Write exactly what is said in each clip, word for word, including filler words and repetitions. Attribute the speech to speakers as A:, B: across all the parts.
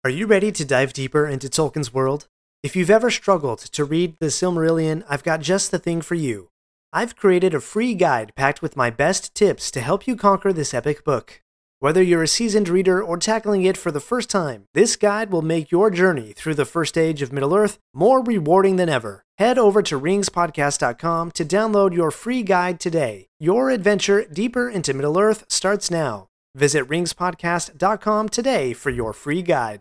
A: Are you ready to dive deeper into Tolkien's world? If you've ever struggled to read The Silmarillion, I've got just the thing for you. I've created a free guide packed with my best tips to help you conquer this epic book. Whether you're a seasoned reader or tackling it for the first time, this guide will make your journey through the first age of Middle-earth more rewarding than ever. Head over to rings podcast dot com to download your free guide today. Your adventure deeper into Middle-earth starts now. Visit rings podcast dot com today for your free guide.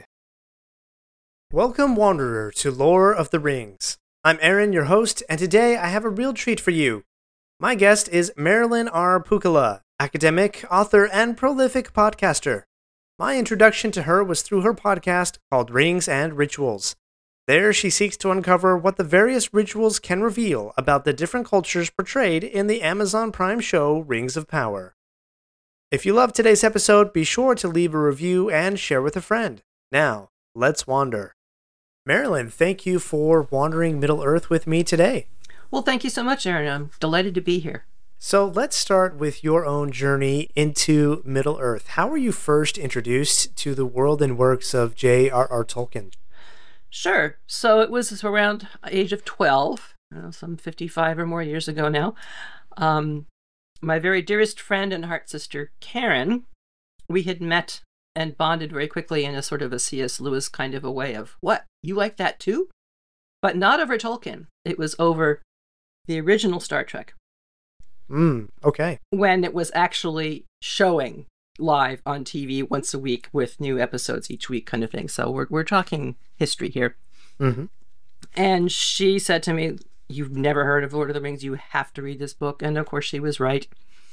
A: Welcome, Wanderer, to Lore of the Rings. I'm Aaron, your host, and today I have a real treat for you. My guest is Marilyn R. Pukala, academic, author, and prolific podcaster. My introduction to her was through her podcast called Rings and Rituals. There, she seeks to uncover what the various rituals can reveal about the different cultures portrayed in the Amazon Prime show Rings of Power. If you love today's episode, be sure to leave a review and share with a friend. Now, let's wander. Marilyn, thank you for wandering Middle-earth with me today.
B: Well, thank you so much, Aaron. I'm delighted to be here.
A: So let's start with your own journey into Middle-earth. How were you first introduced to the world and works of J R R. Tolkien?
B: Sure. So it was around age of twelve, you know, some fifty-five or more years ago now. Um, my very dearest friend and heart sister, Karen, we had met and bonded very quickly in a sort of a C S. Lewis kind of a way of, what, you like that too? But not over Tolkien. It was over the original Star Trek.
A: Mm, okay.
B: When it was actually showing live on T V once a week with new episodes each week kind of thing. So we're we're talking history here.
A: Mm-hmm.
B: And she said to me, you've never heard of Lord of the Rings, you have to read this book. And of course she was right.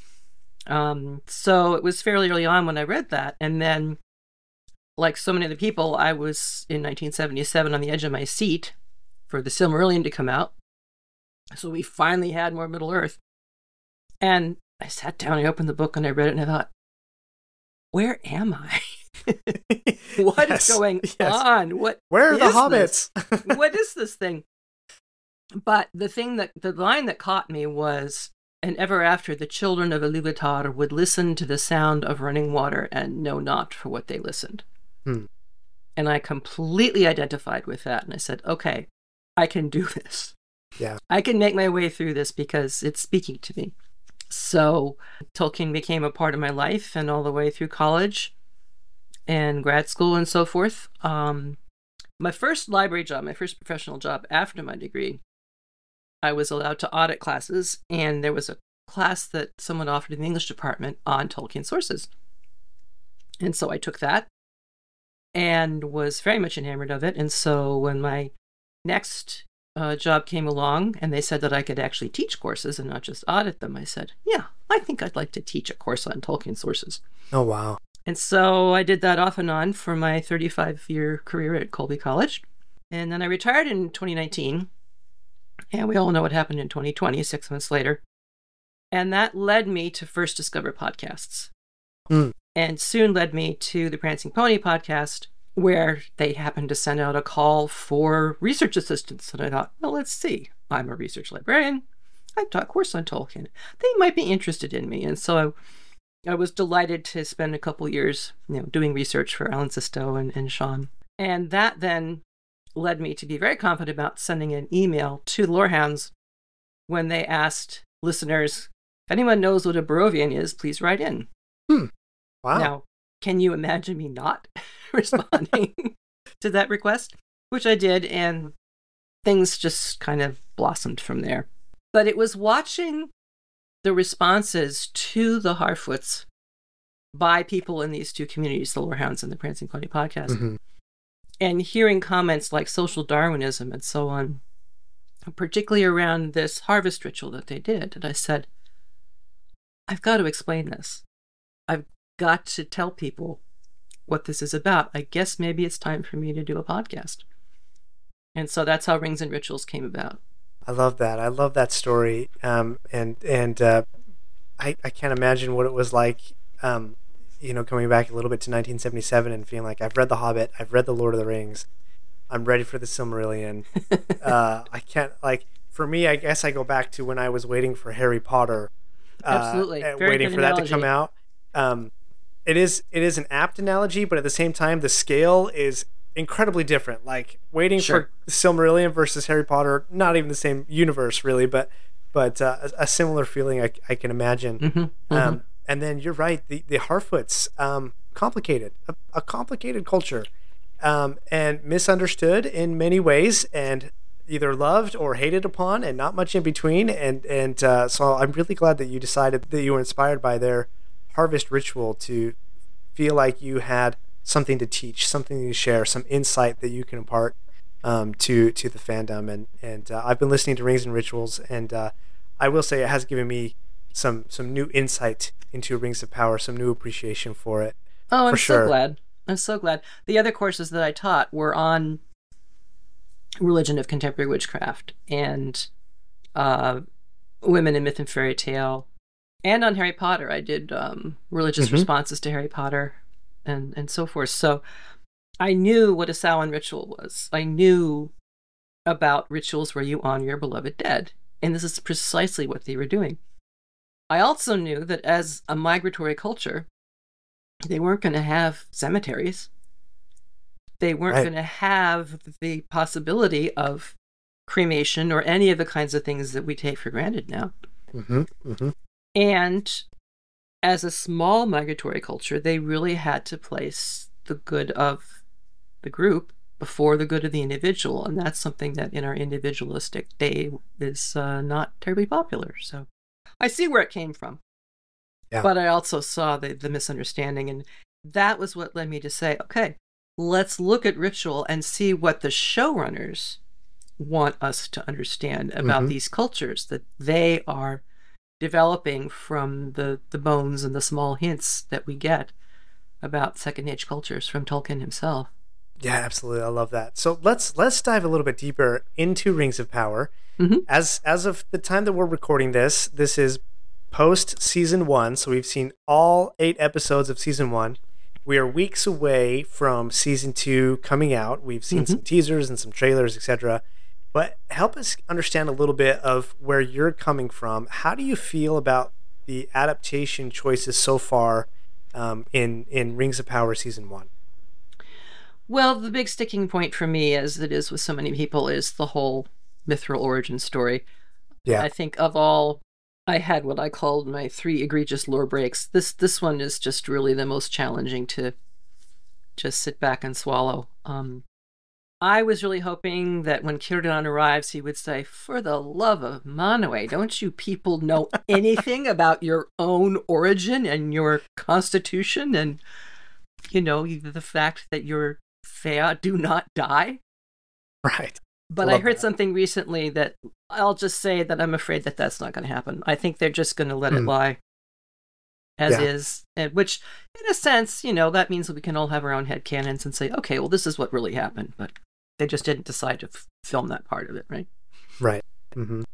B: Um, so it was fairly early on when I read that. And then, like so many other people, I was in nineteen seventy-seven on the edge of my seat for the Silmarillion to come out. So we finally had more Middle-earth. And I sat down, I opened the book and I read it and I thought, where am I? What yes, is going yes. on? What
A: Where are the hobbits?
B: What is this thing? But the thing that, the line that caught me was, and ever after the children of Iluvatar would listen to the sound of running water and know not for what they listened.
A: Hmm.
B: And I completely identified with that. And I said, okay, I can do this.
A: Yeah.
B: I can make my way through this because it's speaking to me. So Tolkien became a part of my life and all the way through college and grad school and so forth. Um, my first library job, my first professional job after my degree, I was allowed to audit classes, and there was a class that someone offered in the English department on Tolkien sources. And so I took that and was very much enamored of it. And so when my next uh, job came along and they said that I could actually teach courses and not just audit them, I said, yeah, I think I'd like to teach a course on Tolkien sources.
A: Oh, wow.
B: And so I did that off and on for my thirty-five year career at Colby College. And then I retired in twenty nineteen. And we all know what happened in twenty twenty, six months later. And that led me to first discover podcasts.
A: Mm.
B: And soon led me to the Prancing Pony podcast, where they happened to send out a call for research assistants. And I thought, well, let's see. I'm a research librarian. I've taught a course on Tolkien. They might be interested in me. And so I, I was delighted to spend a couple years, you know, doing research for Alan Sisto and, and Sean. And that then led me to be very confident about sending an email to the Lorehounds when they asked listeners, if anyone knows what a Barovian is, please write in.
A: Hmm. Wow.
B: Now, can you imagine me not responding to that request? Which I did, and things just kind of blossomed from there. But it was watching the responses to the Harfoots by people in these two communities, the Lorehounds and the Prancing Pony podcast.
A: Mm-hmm.
B: And hearing comments like social Darwinism and so on, particularly around this harvest ritual that they did. And I said, I've got to explain this. I've got to tell people what this is about. I guess maybe it's time for me to do a podcast. And so that's how Rings and Rituals came about.
A: I love that. I love that story. Um, and and uh, I, I can't imagine what it was like um, you know, coming back a little bit to nineteen seventy-seven and feeling like I've read The Hobbit, I've read The Lord of the Rings, I'm ready for the Silmarillion. uh, I can't, like, for me, I guess I go back to when I was waiting for Harry Potter.
B: Absolutely.
A: Uh,
B: Very
A: waiting
B: good
A: for
B: analogy.
A: that to come out. Um, it is it is an apt analogy, but at the same time, the scale is incredibly different. Like waiting
B: Sure.
A: for Silmarillion versus Harry Potter, not even the same universe really, but but uh, a, a similar feeling I, I can imagine.
B: Mm-hmm. Mm-hmm.
A: Um, and then you're right, the the Harfoots, um, complicated, a, a complicated culture, um, and misunderstood in many ways, and either loved or hated upon, and not much in between. And and uh, so I'm really glad that you decided that you were inspired by their harvest ritual to feel like you had something to teach, something to share, some insight that you can impart um, to to the fandom. And and uh, I've been listening to Rings and Rituals, and uh, I will say it has given me some some new insight into Rings of Power, some new appreciation for it.
B: Oh, I'm
A: for
B: so
A: sure.
B: glad. I'm so glad. The other courses that I taught were on religion of contemporary witchcraft and uh, women in myth and fairy tale, and on Harry Potter. I did um, religious
A: Mm-hmm.
B: responses to Harry Potter and, and so forth. So I knew what a Samhain ritual was. I knew about rituals where you honor your beloved dead. And this is precisely what they were doing. I also knew that as a migratory culture, they weren't going to have cemeteries. They weren't
A: Right.
B: going to have the possibility of cremation or any of the kinds of things that we take for granted now.
A: Mm-hmm. Mm-hmm.
B: And as a small migratory culture, they really had to place the good of the group before the good of the individual. And that's something that in our individualistic day is uh, not terribly popular. So I see where it came from.
A: Yeah.
B: But I also saw the, the misunderstanding. And that was what led me to say, okay, let's look at ritual and see what the showrunners want us to understand about
A: Mhm.
B: these cultures that they are developing from the, the bones and the small hints that we get about Second Age cultures from Tolkien himself.
A: Yeah, absolutely. I love that. So let's let's dive a little bit deeper into Rings of Power.
B: Mhm.
A: As as of the time that we're recording this, this is post season one, so we've seen all eight episodes of season one. We are weeks away from season two coming out. We've seen
B: Mhm.
A: some teasers and some trailers, et cetera. But help us understand a little bit of where you're coming from. How do you feel about the adaptation choices so far um, in in Rings of Power season one?
B: Well, the big sticking point for me, as it is with so many people, is the whole mithril origin story.
A: Yeah.
B: I think of all, I had what I called my three egregious lore breaks. This this one is just really the most challenging to just sit back and swallow. Um, I was really hoping that when Círdan arrives, he would say, "For the love of Manwë, don't you people know anything about your own origin and your constitution and, you know, the fact that your Fëa do not die?"
A: Right.
B: But
A: I
B: I
A: love
B: heard
A: that.
B: something recently that I'll just say that I'm afraid that that's not going to happen. I think they're just going to let it
A: Hmm.
B: lie as
A: Yeah.
B: is, and which, in a sense, you know, that means that we can all have our own headcanons and say, okay, well, this is what really happened. But they just didn't decide to f- film that part of it, right?
A: Right. Mm-hmm.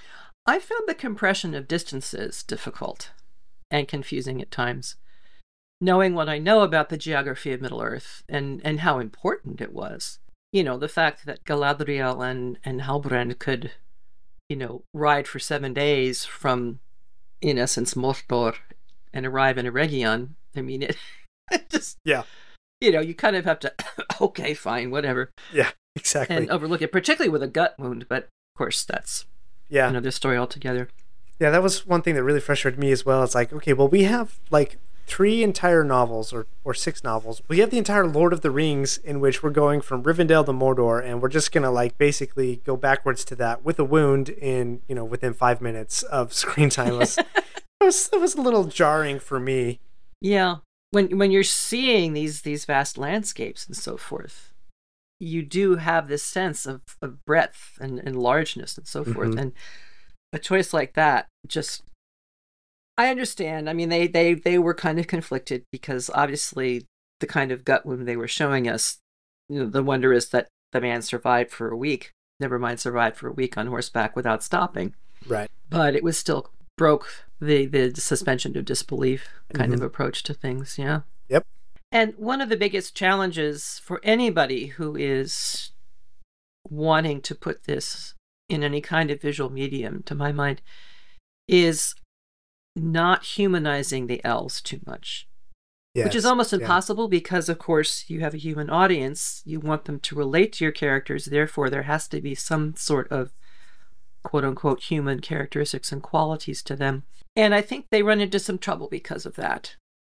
B: I found the compression of distances difficult and confusing at times. Knowing what I know about the geography of Middle-earth and, and how important it was. You know, the fact that Galadriel and, and Halbrand could, you know, ride for seven days from, in essence, Mordor and arrive in Eregion. I mean, it, it just,
A: Yeah.
B: you know, you kind of have to, okay, fine, whatever,
A: Yeah. Exactly.
B: and overlook it, particularly with a gut wound. But of course, that's
A: yeah.
B: another story altogether.
A: Yeah. That was one thing that really frustrated me as well. It's like, okay, well, we have like three entire novels or, or six novels. We have the entire Lord of the Rings in which we're going from Rivendell to Mordor, and we're just going to like basically go backwards to that with a wound in, you know, within five minutes of screen time. It was, it was, it was a little jarring for me.
B: Yeah. When when you're seeing these these vast landscapes and so forth, you do have this sense of, of breadth and, and largeness and so forth.
A: Mhm.
B: And a choice like that just, I understand. I mean, they, they, they were kind of conflicted because obviously the kind of gut wound they were showing us, you know, the wonder is that the man survived for a week, never mind survived for a week on horseback without stopping.
A: Right.
B: But it was still broke the, the suspension of disbelief kind
A: Mhm.
B: of approach to things. Yeah.
A: Yep.
B: And one of the biggest challenges for anybody who is wanting to put this in any kind of visual medium, to my mind, is not humanizing the elves too much.
A: Yes.
B: Which is almost
A: Yeah.
B: impossible because, of course, you have a human audience. You want them to relate to your characters. Therefore, there has to be some sort of quote-unquote human characteristics and qualities to them. And I think they run into some trouble because of that.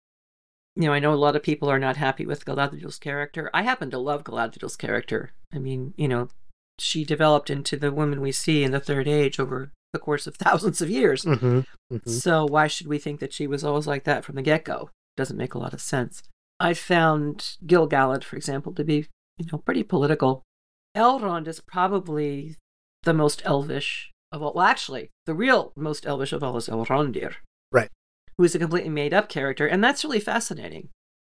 B: You know, I know a lot of people are not happy with Galadriel's character. I happen to love Galadriel's character. I mean, you know, she developed into the woman we see in the Third Age over the course of thousands of years.
A: Mm-hmm. Mm-hmm.
B: So why should we think that she was always like that from the get-go? Doesn't make a lot of sense. I found Gil-galad, for example, to be, you know, pretty political. Elrond is probably the most elvish of all. Well, actually, the real most elvish of all is Elrondir.
A: Right.
B: Who is a completely made-up character, and that's really fascinating.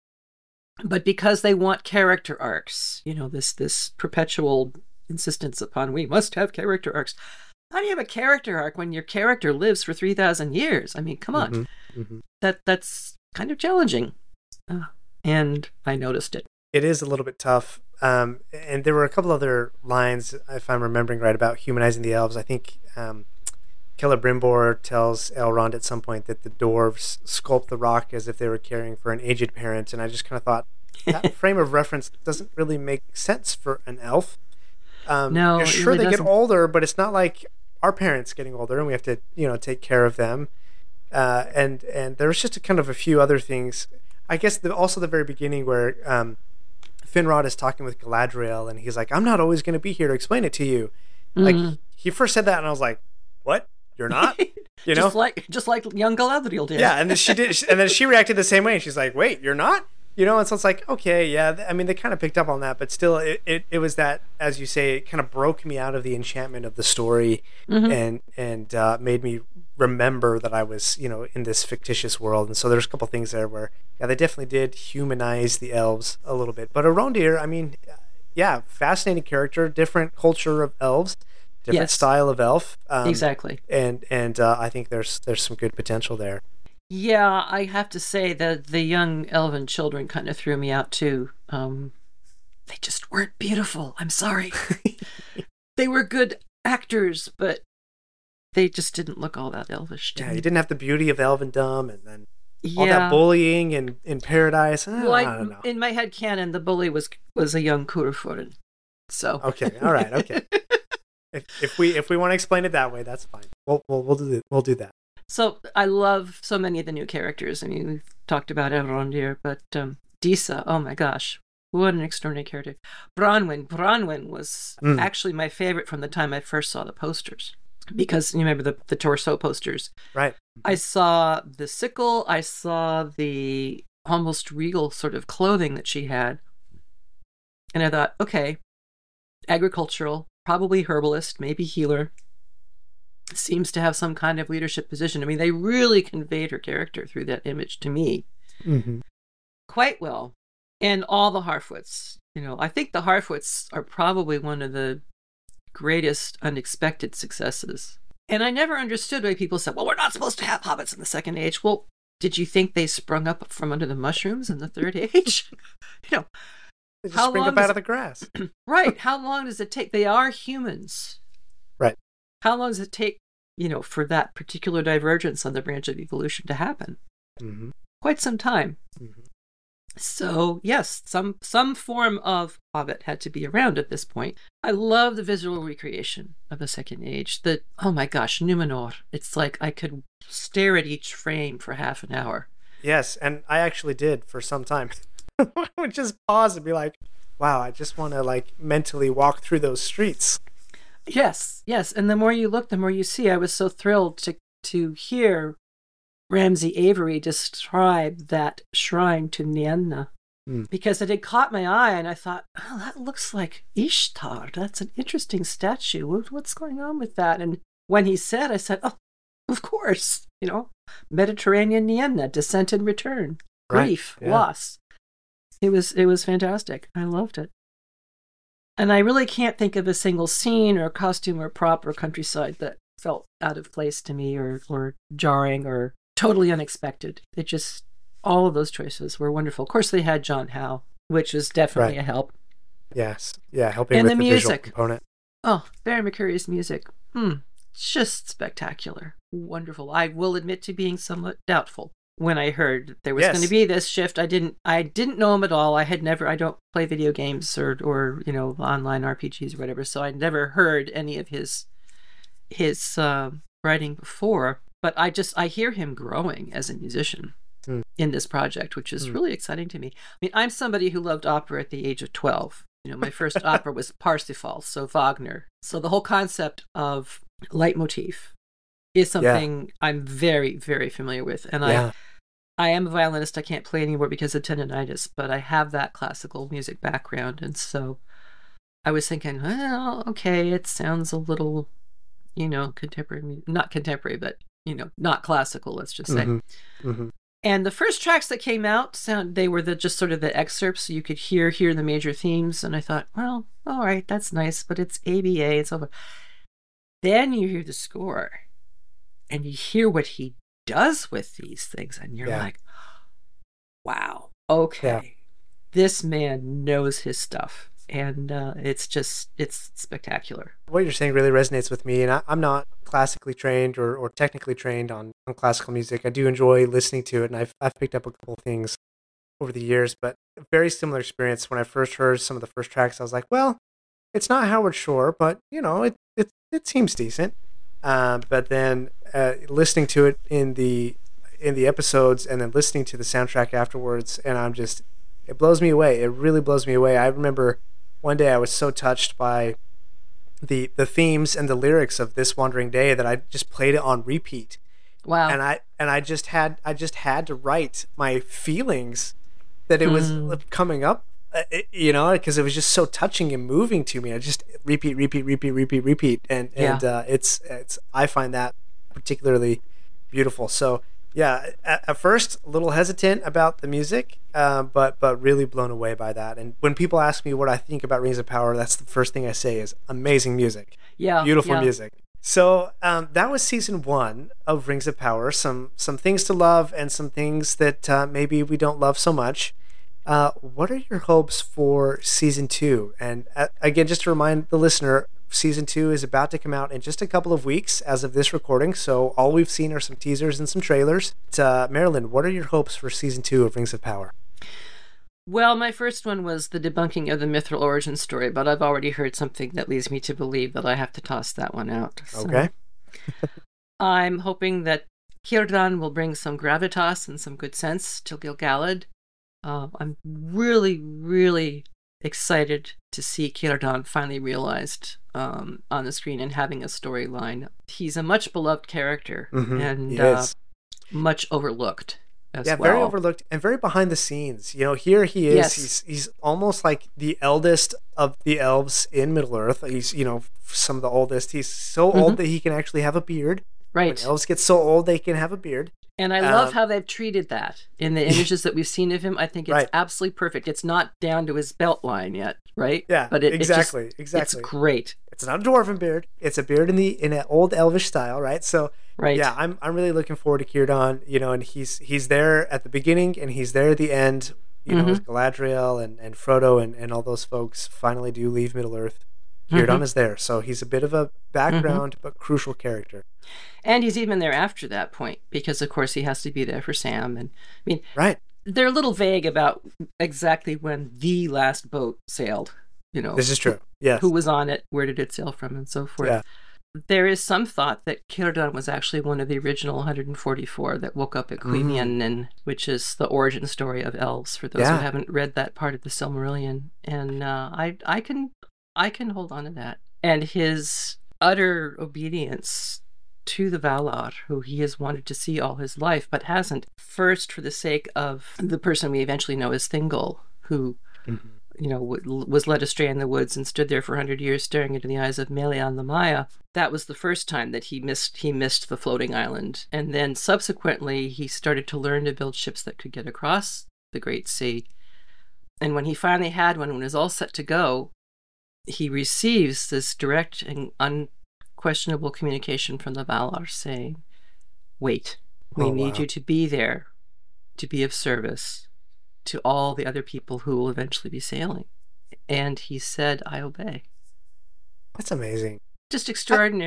B: But because they want character arcs, you know, this this perpetual insistence upon we must have character arcs. How do you have a character arc when your character lives for three thousand years? I mean, come on.
A: Mm-hmm. Mm-hmm.
B: That That's kind of challenging. Uh, and I noticed it.
A: It is a little bit tough. Um, and there were a couple other lines, if I'm remembering right, about humanizing the elves. I think um, Celebrimbor tells Elrond at some point that the dwarves sculpt the rock as if they were caring for an aged parent. And I just kind of thought, that frame of reference doesn't really make sense for an elf. Um,
B: No,
A: you're
B: it
A: sure
B: really
A: they
B: doesn't.
A: get older, but it's not like our parents getting older and we have to, you know, take care of them. Uh, and and there was just a kind of a few other things. I guess the, also the very beginning where um, Finrod is talking with Galadriel and he's like, I'm not always going to be here to explain it to you. Like
B: Mhm.
A: he, he first said that and I was like, what? You're not? You know?
B: just like just like young Galadriel did.
A: Yeah, and then she did, and then she reacted the same way. And she's like, "Wait, you're not?" You know, and so it's like, okay, yeah. I mean, they kind of picked up on that, but still, it, it, it was that, as you say, it kind of broke me out of the enchantment of the story,
B: Mhm.
A: and and uh, made me remember that I was, you know, in this fictitious world. And so there's a couple things there where, yeah, they definitely did humanize the elves a little bit. But Arondir, I mean, yeah, fascinating character, different culture of elves. Different
B: Yes.
A: style of elf, um,
B: Exactly.
A: and and uh, I think there's there's some good potential there.
B: Yeah, I have to say that the young elven children kind of threw me out too. Um, they just weren't beautiful. I'm sorry. They were good actors, but they just didn't look all that elvish to
A: Yeah,
B: me.
A: you didn't have the beauty of elvendom, and then all
B: Yeah.
A: that bullying in, in paradise. Eh,
B: Well,
A: I
B: I,
A: don't know.
B: in my head canon, the bully was was a young Curuforin. So
A: Okay, all right, okay. if, if we if we want to explain it that way, that's fine. We'll we'll we'll do we'll do that.
B: So I love so many of the new characters. I mean, we've talked about Elrondir, but um, Disa, oh my gosh, what an extraordinary character. Bronwyn, Bronwyn was
A: Mm.
B: actually my favorite from the time I first saw the posters. Because you remember the, the torso posters.
A: Right.
B: I saw the sickle, I saw the almost regal sort of clothing that she had. And I thought, okay, agricultural, probably herbalist, maybe healer. Seems to have some kind of leadership position. I mean, they really conveyed her character through that image to me
A: Mm-hmm.
B: quite well. And all the Harfoots, you know, I think the Harfoots are probably one of the greatest unexpected successes. And I never understood why people said, well, we're not supposed to have hobbits in the Second Age. Well, did you think they sprung up from under the mushrooms in the Third Age? You know,
A: They just
B: How
A: spring
B: long
A: up out
B: does
A: of the grass.
B: right. How long does it take? They are humans.
A: Right.
B: How long does it take, you know, for that particular divergence on the branch of evolution to happen?
A: Mm-hmm.
B: Quite some time.
A: Mm-hmm.
B: So yes, some some form of hobbit had to be around at this point. I love the visual recreation of the Second Age. The oh my gosh, Numenor. It's like I could stare at each frame for half an hour.
A: Yes, and I actually did for some time. I would just pause and be like, "Wow, I just want to like mentally walk through those streets."
B: Yes, yes. And the more you look, the more you see. I was so thrilled to to hear Ramsay Avery describe that shrine to Nienna.
A: Mm.
B: Because it had caught my eye and I thought, oh, that looks like Ishtar. That's an interesting statue. What- What's going on with that? And when he said, I said, oh, of course. You know, Mediterranean Nienna, descent and return,
A: Right,
B: grief,
A: yeah.
B: loss. It was it was fantastic. I loved it. And I really can't think of a single scene or costume or prop or countryside that felt out of place to me or, or jarring or totally unexpected. It just, all of those choices were wonderful. Of course, they had John Howe, which was definitely
A: Right.
B: a help.
A: Yes, yeah, helping
B: And
A: with
B: the
A: the, visual
B: music.
A: component.
B: Oh, Barry McCreary's music. Hmm. Just spectacular. Wonderful. I will admit to being somewhat doubtful when I heard there was
A: Yes.
B: going to be this shift. I didn't I didn't know him at all. I had never I don't play video games or or you know online R P Gs or whatever, so I'd never heard any of his his uh, writing before. But I just I hear him growing as a musician
A: Mm.
B: in this project, which is
A: Mm.
B: really exciting to me. I mean, I'm somebody who loved opera at the age of twelve. You know, my first opera was Parsifal, so Wagner. So the whole concept of leitmotif is something I'm very, very familiar with. And
A: Yeah.
B: I, I am a violinist. I can't play anymore because of tendonitis, but I have that classical music background. And so I was thinking, well, okay, it sounds a little, you know, contemporary, mu- not contemporary, but, you know, not classical, let's just say.
A: Mhm. Mhm.
B: And the first tracks that came out sound they were the just sort of the excerpts, so you could hear hear the major themes. And I thought, well, all right, that's nice, but it's A B A, it's over. Then you hear the score, and you hear what he does with these things, and you're
A: Yeah.
B: like, wow, okay,
A: Yeah.
B: this man knows his stuff, and uh, it's just it's spectacular.
A: What you're saying really resonates with me, and I, I'm not classically trained or, or technically trained on, on classical music. I do enjoy listening to it, and I've I've picked up a couple things over the years, but a very similar experience. When I first heard some of the first tracks, I was like, well, it's not Howard Shore, but you know, it it it seems decent. Um, but then uh, listening to it in the in the episodes, and then listening to the soundtrack afterwards, and I'm just it blows me away. It really blows me away. I remember one day I was so touched by the the themes and the lyrics of This Wandering Day that I just played it on repeat.
B: Wow.
A: And I and I just had I just had to write my feelings that it was
B: Hmm.
A: coming up, uh, it- you know, because it was just so touching and moving to me. I just repeat, repeat, repeat, repeat, repeat, and
B: Yeah.
A: and uh, it's it's I find that particularly beautiful. So yeah, at, at first a little hesitant about the music, uh, but but really blown away by that. And when people ask me what I think about Rings of Power, that's the first thing I say is amazing music,
B: Yeah.
A: beautiful
B: yeah.
A: music. So um, that was season one of Rings of Power. Some some things to love and some things that uh, maybe we don't love so much. Uh, what are your hopes for season two? And uh, again, just to remind the listener, season two is about to come out in just a couple of weeks as of this recording. So all we've seen are some teasers and some trailers. Uh, Marilyn, what are your hopes for season two of Rings of Power?
B: Well, my first one was the debunking of the mithril origin story, but I've already heard something that leads me to believe that I have to toss that one out. So
A: Okay.
B: I'm hoping that Círdan will bring some gravitas and some good sense to Gil-galad. Uh, I'm really, really excited to see Círdan finally realized um, on the screen and having a storyline. He's a much beloved character
A: Mhm.
B: and
A: He
B: uh,
A: is.
B: much overlooked as
A: Yeah,
B: well.
A: very overlooked and very behind the scenes. You know, here he is.
B: Yes.
A: He's he's almost like the eldest of the elves in Middle Earth. He's, you know, some of the oldest. He's so
B: Mhm.
A: old that he can actually have a beard.
B: Right.
A: When elves get so old, they can have a beard.
B: And I love
A: Um,
B: how they've treated that in the images that we've seen of him. I think it's
A: Right.
B: absolutely perfect. It's not down to his belt line yet, right?
A: Yeah,
B: but it,
A: exactly,
B: it just,
A: exactly.
B: It's great,
A: It's not a dwarven beard. It's a beard in the in an old elvish style, right? So
B: right?
A: yeah, I'm I'm really looking forward to Círdan. You know, and he's he's there at the beginning and he's there at the end. You know,
B: Mhm.
A: as Galadriel and, and Frodo and, and all those folks finally do leave Middle Earth. Círdan
B: Mhm.
A: is there, so he's a bit of a background but crucial character.
B: And he's even there after that point because, of course, he has to be there for Sam. And I mean,
A: Right.
B: they're a little vague about exactly when the last boat sailed. You know,
A: This is true. Yes.
B: who was on it, where did it sail from, and so forth.
A: Yeah.
B: There is some thought that Círdan was actually one of the original one hundred forty-four that woke up at Cuivianen, which is the origin story of elves. For those
A: Yeah.
B: who haven't read that part of the Silmarillion, and uh, I, I can, I can hold on to that. And his utter obedience to the Valar, who he has wanted to see all his life, but hasn't. First, for the sake of the person we eventually know as Thingol, who
A: Mhm.
B: you know, w- was led astray in the woods and stood there for a hundred years staring into the eyes of Melian the Maya. That was the first time that he missed he missed the floating island. And then subsequently, he started to learn to build ships that could get across the Great Sea. And when he finally had one, when it was all set to go, he receives this direct and unquestionable communication from the Valar saying, wait, we
A: Oh,
B: need
A: wow.
B: you to be there to be of service to all the other people who will eventually be sailing. And he said, I obey.
A: That's amazing.
B: Just extraordinary.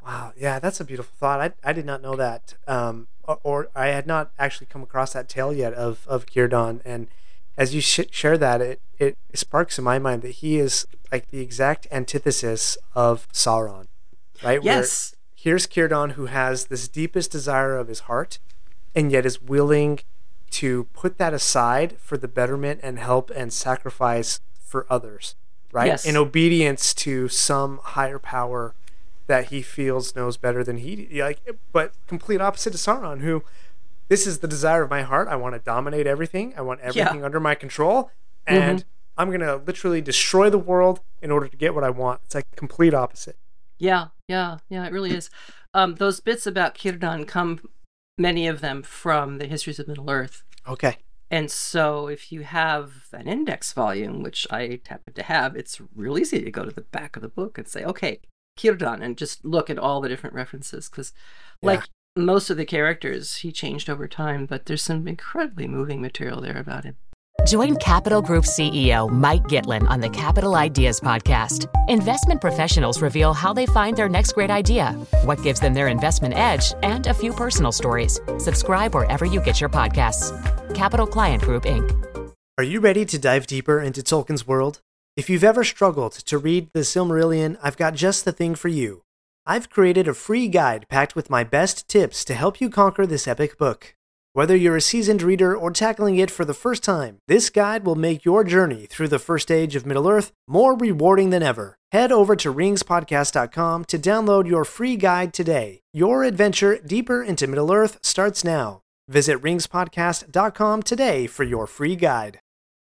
A: Wow. Yeah, that's a beautiful thought. I, I did not know that. Um, or, or I had not actually come across that tale yet of, of Círdan. And as you sh- share that, it, it sparks in my mind that he is like the exact antithesis of Sauron, right?
B: Yes.
A: Where here's Círdan, who has this deepest desire of his heart and yet is willing to put that aside for the betterment and help and sacrifice for others, right?
B: Yes.
A: In obedience to some higher power that he feels knows better than he like. But complete opposite to Sauron, who this is the desire of my heart. I want to dominate everything. I want everything
B: Yeah.
A: under my control, and
B: Mm-hmm.
A: I'm gonna literally destroy the world in order to get what I want. It's like complete opposite.
B: Yeah, yeah, yeah, it really is. Um, those bits about Círdan come, many of them, from the Histories of Middle-earth.
A: Okay.
B: And so if you have an index volume, which I happen to have, it's real easy to go to the back of the book and say, okay, Círdan, and just look at all the different references. Because like
A: Yeah.
B: most of the characters, he changed over time, but there's some incredibly moving material there about him.
C: Join Capital Group C E O Mike Gitlin on the Capital Ideas Podcast. Investment professionals reveal how they find their next great idea, what gives them their investment edge, and a few personal stories. Subscribe wherever you get your podcasts. Capital Client Group, Incorporated.
A: Are you ready to dive deeper into Tolkien's world? If you've ever struggled to read the Silmarillion, I've got just the thing for you. I've created a free guide packed with my best tips to help you conquer this epic book. Whether you're a seasoned reader or tackling it for the first time, this guide will make your journey through the first age of Middle-earth more rewarding than ever. Head over to rings podcast dot com to download your free guide today. Your adventure deeper into Middle-earth starts now. Visit rings podcast dot com today for your free guide.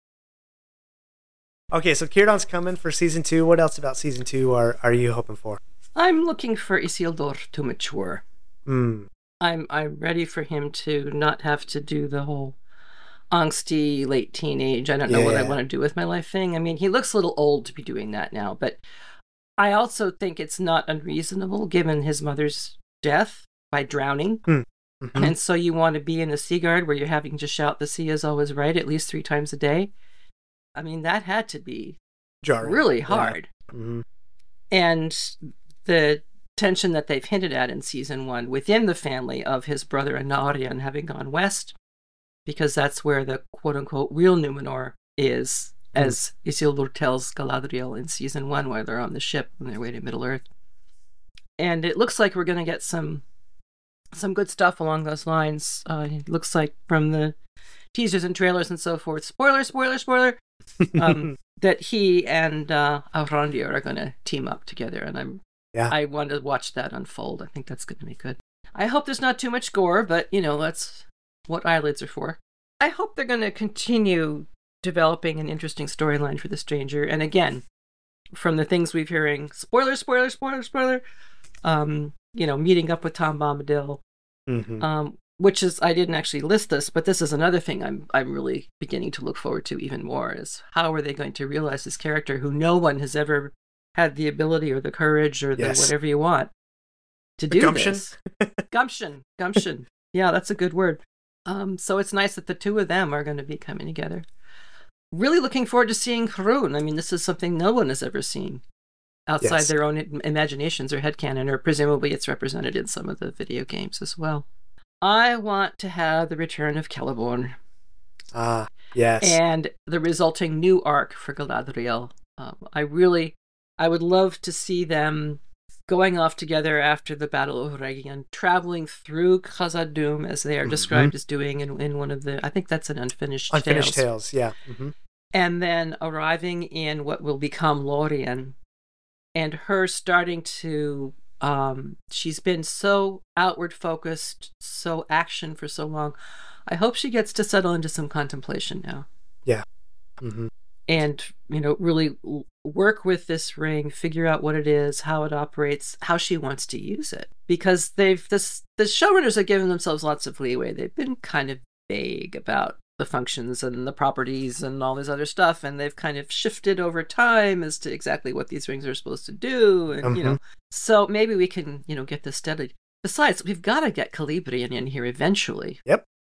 A: Okay, so Círdan's coming for season two. What else about season two are, are you hoping for?
B: I'm looking for Isildur to mature.
A: Hmm.
B: I'm I'm ready for him to not have to do the whole angsty late teenage, I don't know what I
A: Yeah.
B: want to do with my life thing. I mean, he looks a little old to be doing that now, but I also think it's not unreasonable given his mother's death by drowning.
A: Hmm. Mhm.
B: And so you want to be in the Sea Guard where you're having to shout the sea is always right at least three times a day. I mean, that had to be
A: Jarring.
B: really
A: Yeah.
B: hard.
A: Mhm.
B: And the tension that they've hinted at in season one within the family of his brother Anarion having gone west, because that's where the quote-unquote real Numenor is,
A: Mm.
B: as Isildur tells Galadriel in season one while they're on the ship on their way to Middle-earth. And it looks like we're going to get some some good stuff along those lines. Uh, it looks like from the teasers and trailers and so forth, spoiler, spoiler, spoiler, um, that he and uh, Arondir are going to team up together, and I'm
A: Yeah.
B: I want to watch that unfold. I think that's going to be good. I hope there's not too much gore, but you know that's what eyelids are for. I hope they're going to continue developing an interesting storyline for the Stranger, and again, from the things we've hearing, spoiler, spoiler, spoiler, spoiler. Um, you know, meeting up with Tom Bombadil.
A: Mhm.
B: Um, which is, I didn't actually list this, but this is another thing I'm I'm really beginning to look forward to even more, is how are they going to realize this character who no one has ever had the ability or the courage or the
A: Yes.
B: whatever you want to
A: The
B: do
A: gumption?
B: this. Gumption. Gumption. Yeah, that's a good word. Um, so it's nice that the two of them are going to be coming together. Really looking forward to seeing Harun. I mean, this is something no one has ever seen outside
A: Yes.
B: their own im- imaginations or headcanon, or presumably it's represented in some of the video games as well. I want to have the return of Celeborn
A: Ah, yes.
B: and the resulting new arc for Galadriel. Um, I really, I would love to see them going off together after the Battle of Rhuidean, traveling through Khazad-dûm as they are
A: Mhm.
B: described as doing in, in one of the, I think that's an Unfinished,
A: Unfinished
B: Tales.
A: Tales, yeah. hmm
B: And then arriving in what will become Lorien, and her starting to, um, she's been so outward focused, so action for so long. I hope she gets to settle into some contemplation now.
A: hmm
B: And, you know, really l- work with this ring, figure out what it is, how it operates, how she wants to use it. Because they've, this, the showrunners have given themselves lots of leeway. They've been kind of vague about the functions and the properties and all this other stuff. And they've kind of shifted over time as to exactly what these rings are supposed to do. And, you know, so maybe we can, you know, get this steady. Besides, we've got to get Celebrian in here eventually.
A: Yep.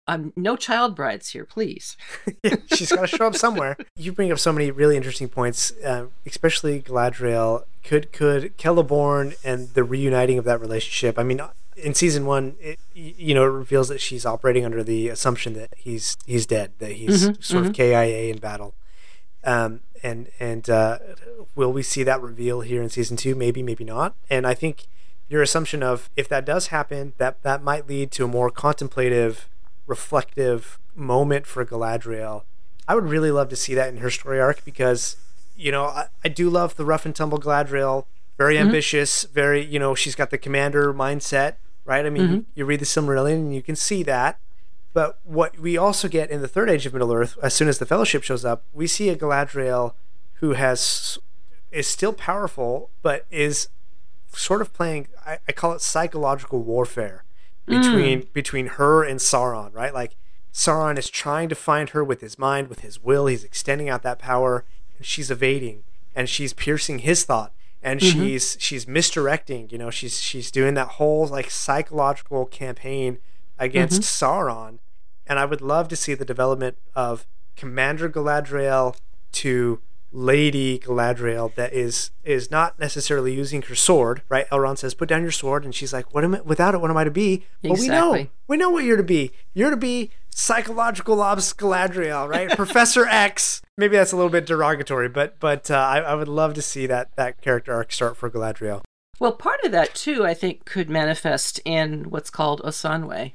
B: Um, no child brides here, please.
A: Yeah, she's got to show up somewhere. You bring up so many really interesting points, uh, especially Galadriel. Could could Celeborn and the reuniting of that relationship? I mean, in season one, it, you know, it reveals that she's operating under the assumption that he's he's dead, that he's mm-hmm, sort mm-hmm. of K I A in battle. Um, and and uh, will we see that reveal here in season two? Maybe, maybe not. And I think your assumption of if that does happen, that that might lead to a more contemplative, reflective moment for Galadriel. I would really love to see that in her story arc because, you know, I, I do love the rough and tumble Galadriel. Very mm-hmm. ambitious, very, you know, she's got the commander mindset, right? I mean, mm-hmm. you, you read the Silmarillion and you can see that. But what we also get in the Third Age of Middle-earth, as soon as the Fellowship shows up, we see a Galadriel who has is still powerful, but is sort of playing, I, I call it psychological warfare between mm. between her and Sauron, right? Like, Sauron is trying to find her with his mind, with his will. He's extending out that power, and she's evading, and she's piercing his thought, and mm-hmm. she's she's misdirecting. You know, she's she's doing that whole like psychological campaign against mm-hmm. Sauron. And I would love to see the development of Commander Galadriel to Lady Galadriel that is is not necessarily using her sword, right? Elrond says, "Put down your sword," and she's like, "What am I? Without it, what am I to be?" Exactly. Well, we know, we know what you're to be. You're to be psychological ops Galadriel, right? Professor X. Maybe that's a little bit derogatory, but but uh, I, I would love to see that that character arc start for Galadriel.
B: Well, part of that too, I think, could manifest in what's called Osanwe,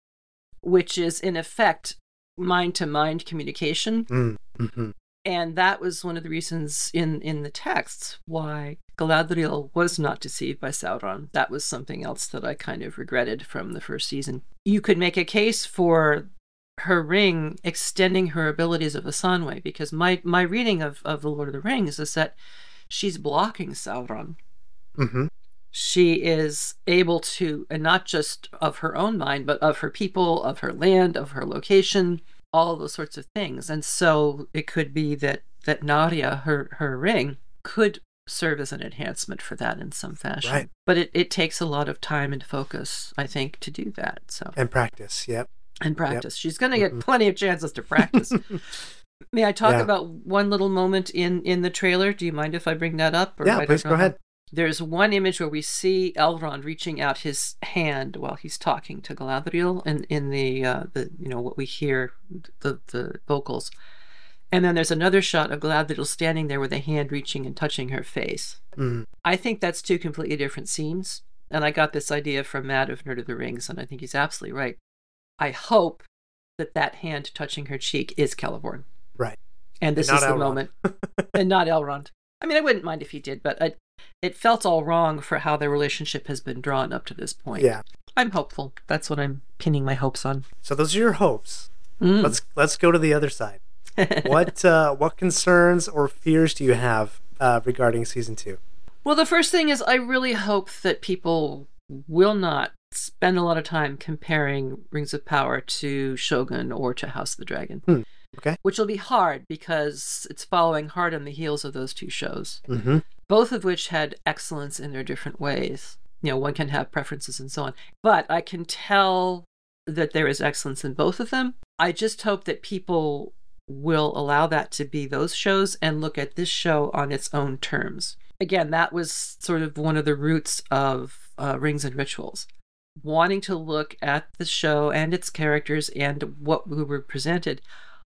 B: which is in effect mind-to-mind communication.
A: Mm-hmm.
B: And that was one of the reasons in, in the texts why Galadriel was not deceived by Sauron. That was something else that I kind of regretted from the first season. You could make a case for her ring extending her abilities of Osanwe, because my, my reading of, of The Lord of the Rings is that she's blocking Sauron.
A: Mm-hmm.
B: She is able to, and not just of her own mind, but of her people, of her land, of her location, all of those sorts of things. And so it could be that that Narya, her her ring, could serve as an enhancement for that in some fashion.
A: Right.
B: But it, it takes a lot of time and focus, I think, to do that. So
A: and practice, yep.
B: And practice.
A: Yep.
B: She's going to get
A: mm-hmm.
B: plenty of chances to practice. May I talk
A: yeah.
B: about one little moment in, in the trailer? Do you mind if I bring that up? Or
A: yeah, please go ahead.
B: There's one image where we see Elrond reaching out his hand while he's talking to Galadriel, and in the uh, the you know what we hear the the vocals, and then there's another shot of Galadriel standing there with a hand reaching and touching her face.
A: Mm.
B: I think that's two completely different scenes, and I got this idea from Matt of Nerd of the Rings, and I think he's absolutely right. I hope that that hand touching her cheek is Celeborn,
A: right?
B: And this
A: and
B: is the
A: Elrond.
B: moment, and not Elrond. I mean, I wouldn't mind if he did, but I. It felt all wrong for how their relationship has been drawn up to this point.
A: Yeah.
B: I'm hopeful. That's what I'm pinning my hopes on.
A: So those are your hopes.
B: Mm.
A: Let's let's go to the other side. what uh, what concerns or fears do you have uh, regarding season two?
B: Well, the first thing is I really hope that people will not spend a lot of time comparing Rings of Power to Shogun or to House of the Dragon.
A: Hmm. Okay.
B: Which will be hard because it's following hard on the heels of those two shows.
A: Mm-hmm.
B: Both of which had excellence in their different ways. You know, one can have preferences and so on. But I can tell that there is excellence in both of them. I just hope that people will allow that to be those shows and look at this show on its own terms. Again, that was sort of one of the roots of uh, Rings and Rituals. Wanting to look at the show and its characters and what we were presented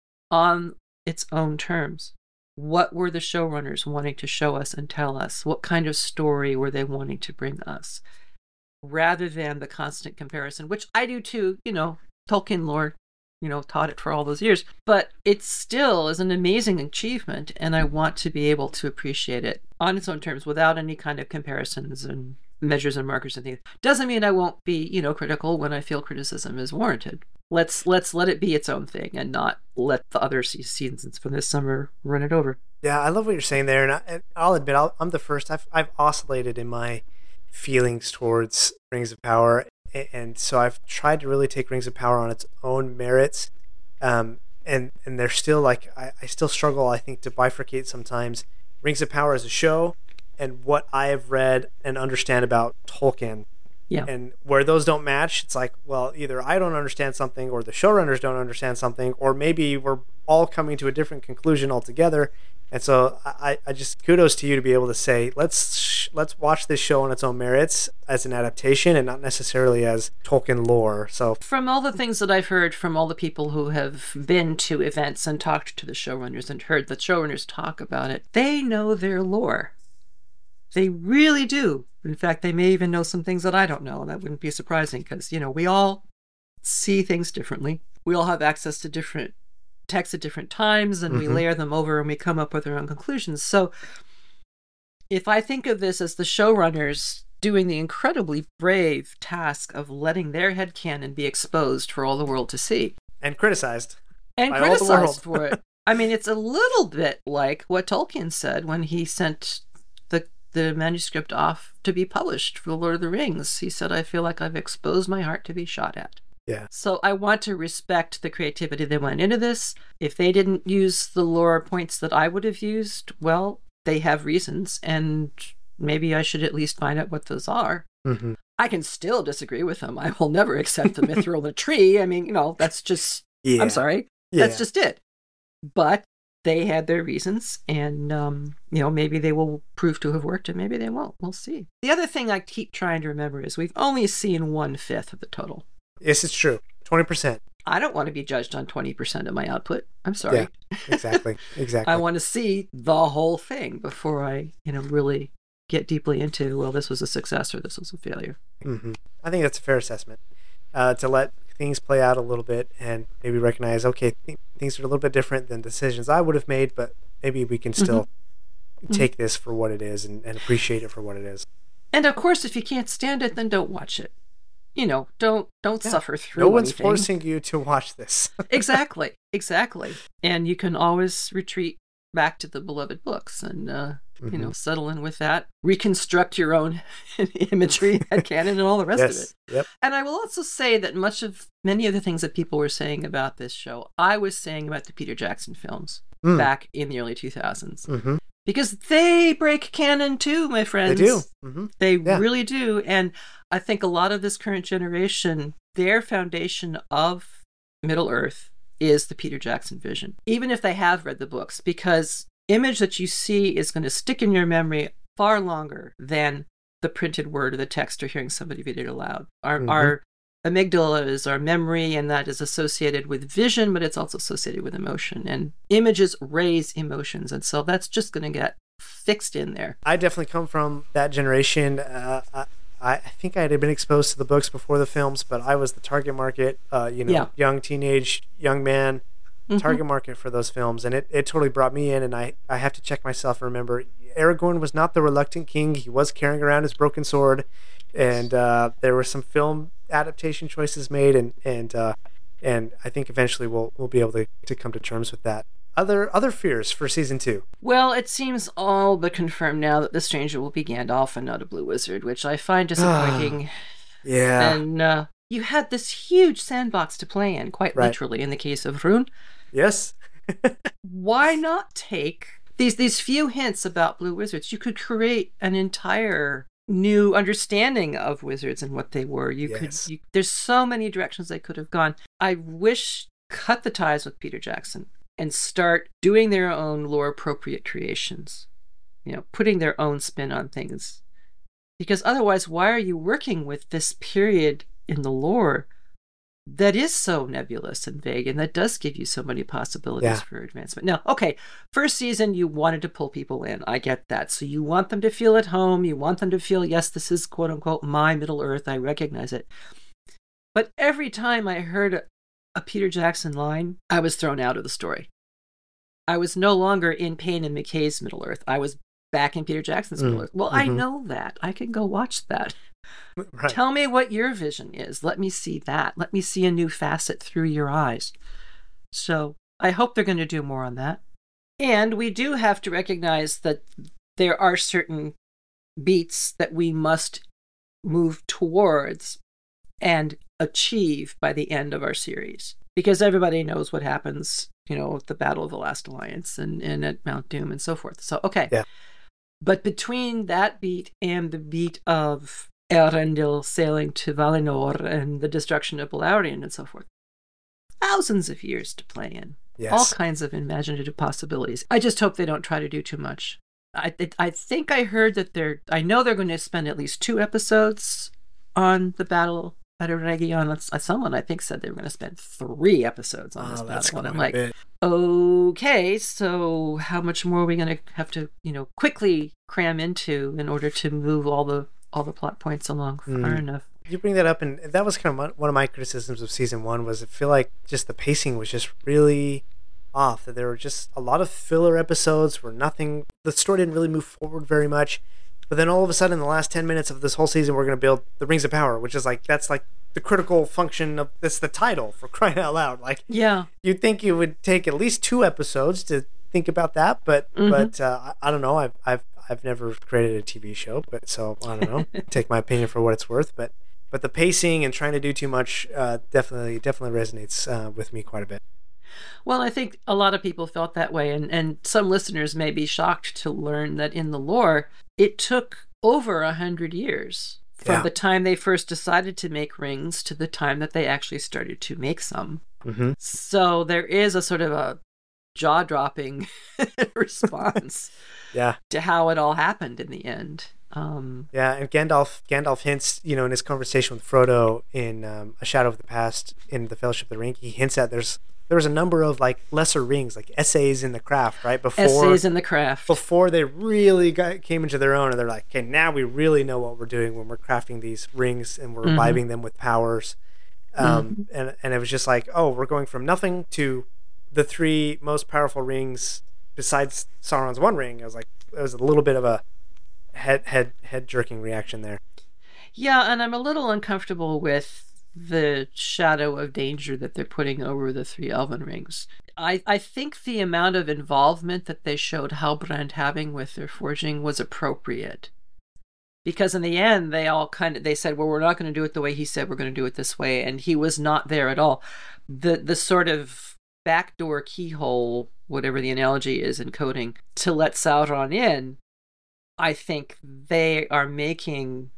B: on its own terms. What were the showrunners wanting to show us and tell us? What kind of story were they wanting to bring us? Rather than the constant comparison, which I do too, you know, Tolkien lore, you know, taught it for all those years. But it still is an amazing achievement, and I want to be able to appreciate it on its own terms without any kind of comparisons and measures and markers and things. Doesn't mean I won't be, you know, critical when I feel criticism is warranted. Let's let's let it be its own thing and not let the other seasons from this summer run it over.
A: Yeah, I love what you're saying there, and, I, and I'll admit I'll, I'm the first. I've I've oscillated in my feelings towards Rings of Power, and, and so I've tried to really take Rings of Power on its own merits, um, and and they're still like I, I still struggle. I think to bifurcate sometimes Rings of Power as a show, and what I have read and understand about Tolkien
B: Yeah.
A: And where those don't match, it's like, well, either I don't understand something or the showrunners don't understand something, or maybe we're all coming to a different conclusion altogether. And so I, I just kudos to you to be able to say, let's sh- let's watch this show on its own merits as an adaptation and not necessarily as Tolkien lore. So
B: from all the things that I've heard from all the people who have been to events and talked to the showrunners and heard the showrunners talk about it, they know their lore. They really do. In fact, they may even know some things that I don't know, and that wouldn't be surprising because, you know, we all see things differently. We all have access to different texts at different times, and mm-hmm. we layer them over and we come up with our own conclusions. So if I think of this as the showrunners doing the incredibly brave task of letting their headcanon be exposed for all the world to see.
A: And criticized.
B: And criticized for it. I mean, it's a little bit like what Tolkien said when he sent the the manuscript off to be published for Lord of the Rings. He said, I feel like I've exposed my heart to be shot at.
A: Yeah.
B: So I want to respect the creativity that went into this. If they didn't use the lore points that I would have used, well, they have reasons, and maybe I should at least find out what those are.
A: Mm-hmm.
B: I can still disagree with them. I will never accept the Mithril in the tree. I mean, you know, that's just,
A: yeah.
B: I'm sorry.
A: Yeah.
B: That's just it. But they had their reasons, and, um, you know, maybe they will prove to have worked, and maybe they won't. We'll see. The other thing I keep trying to remember is we've only seen one-fifth of the total.
A: Yes, it's true. twenty percent.
B: I don't want to be judged on twenty percent of my output. I'm sorry.
A: Yeah, exactly. Exactly.
B: I want to see the whole thing before I, you know, really get deeply into, well, this was a success or this was a failure.
A: Mm-hmm. I think that's a fair assessment. Uh, to let things play out a little bit and maybe recognize, okay, th- things are a little bit different than decisions I would have made, but maybe we can still mm-hmm. take mm-hmm. this for what it is and, and appreciate it for what it is.
B: And of course, if you can't stand it, then don't watch it. You know, don't don't yeah. suffer through
A: No one's
B: anything.
A: forcing you to watch this.
B: Exactly, exactly. And you can always retreat back to the beloved books and, uh, mm-hmm. you know, settle in with that. Reconstruct your own imagery, headcanon, and all the rest
A: yes.
B: of it.
A: Yep.
B: And I will also say that much of, many of the things that people were saying about this show, I was saying about the Peter Jackson films mm. back in the early two thousands.
A: Mm-hmm.
B: Because they break canon too, my friends.
A: They do. Mm-hmm.
B: They
A: yeah.
B: really do. And I think a lot of this current generation, their foundation of Middle-earth is the Peter Jackson vision, even if they have read the books, because image that you see is going to stick in your memory far longer than the printed word or the text or hearing somebody read it aloud. Our, mm-hmm. our amygdala is our memory, and that is associated with vision, but it's also associated with emotion. And images raise emotions, and so that's just going to get fixed in there.
A: I definitely come from that generation. Uh, I, I think I had been exposed to the books before the films, but I was the target market, uh, you know, yeah. young teenage, young man, mm-hmm. target market for those films. And it, it totally brought me in, and I, I have to check myself and remember, Aragorn was not the reluctant king. He was carrying around his broken sword, and uh, there were some film adaptation choices made, and and uh, and I think eventually we'll we'll be able to, to come to terms with that. Other other fears for season two.
B: Well, it seems all but confirmed now that the stranger will be Gandalf and not a blue wizard, which I find disappointing.
A: Yeah.
B: And uh, you had this huge sandbox to play in, quite
A: right.
B: literally, in the case of Rune.
A: Yes.
B: Why not take these these few hints about blue wizards? You could create an entire new understanding of wizards and what they were. You
A: yes.
B: could. You, there's so many directions they could have gone. I wish cut the ties with Peter Jackson and start doing their own lore appropriate creations. You know, putting their own spin on things. Because otherwise, why are you working with this period in the lore that is so nebulous and vague, and that does give you so many possibilities
A: yeah.
B: for advancement? Now, okay, first season, you wanted to pull people in. I get that. So you want them to feel at home. You want them to feel, yes, this is quote unquote my Middle Earth. I recognize it. But every time I heard a, a Peter Jackson line, I was thrown out of the story. I was no longer in Payne and McKay's Middle Earth. I was back in Peter Jackson's mm. Middle Earth. Well, mm-hmm. I know that. I can go watch that.
A: Right.
B: Tell me what your vision is. Let me see that. Let me see a new facet through your eyes. So I hope they're going to do more on that. And we do have to recognize that there are certain beats that we must move towards and achieve by the end of our series. Because everybody knows what happens, you know, at the Battle of the Last Alliance and, and at Mount Doom and so forth. So, okay.
A: Yeah.
B: But between that beat and the beat of Eärendil sailing to Valinor and the destruction of Beleriand and so forth. Thousands of years to play in.
A: Yes.
B: All kinds of imaginative possibilities. I just hope they don't try to do too much. I I think I heard that they're, I know they're going to spend at least two episodes on the battle at Eregion. Someone I think said they were going to spend three episodes on this
A: oh, that's
B: battle. And I'm
A: quite a
B: like,
A: bit.
B: okay, so how much more are we going to have to, you know, quickly cram into in order to move all the all the plot points along far
A: Mm.
B: enough?
A: You bring that up, and that was kind of my, one of my criticisms of season one. Was I feel like just the pacing was just really off. That there were just a lot of filler episodes where nothing, the story didn't really move forward very much. But then all of a sudden, in the last ten minutes of this whole season, we're going to build the Rings of Power, which is like, that's like the critical function of, that's the title, for crying out loud. Like,
B: Yeah.
A: you'd think it would take at least two episodes to think about that, but
B: Mhm.
A: but uh, I, I don't know. I've I've I've never created a T V show, but so I don't know. Take my opinion for what it's worth, but but the pacing and trying to do too much uh, definitely definitely resonates uh, with me quite a bit.
B: Well, I think a lot of people felt that way, and, and some listeners may be shocked to learn that in the lore, it took over a hundred years from
A: Yeah.
B: the time they first decided to make rings to the time that they actually started to make some.
A: Mm-hmm.
B: So there is a sort of a jaw-dropping response
A: Yeah,
B: to how it all happened in the end. Um,
A: yeah, and Gandalf Gandalf hints, you know, in his conversation with Frodo in um, A Shadow of the Past in the Fellowship of the Ring, he hints at there's there was a number of like lesser rings, like essays in the craft, right? Before
B: essays in the craft.
A: before they really got, came into their own, and they're like, okay, now we really know what we're doing when we're crafting these rings and we're
B: Mhm.
A: imbibing them with powers. Um, and and it was just like, oh, we're going from nothing to the three most powerful rings besides Sauron's one ring. I was like, it was a little bit of a head head head jerking reaction there.
B: Yeah, and I'm a little uncomfortable with the shadow of danger that they're putting over the three elven rings. I, I think the amount of involvement that they showed Halbrand having with their forging was appropriate. Because in the end, they all kind of, they said, well, we're not going to do it the way he said we're going to do it this way. And he was not there at all. The, the sort of backdoor keyhole, whatever the analogy is in coding, to let Sauron in, I think they are making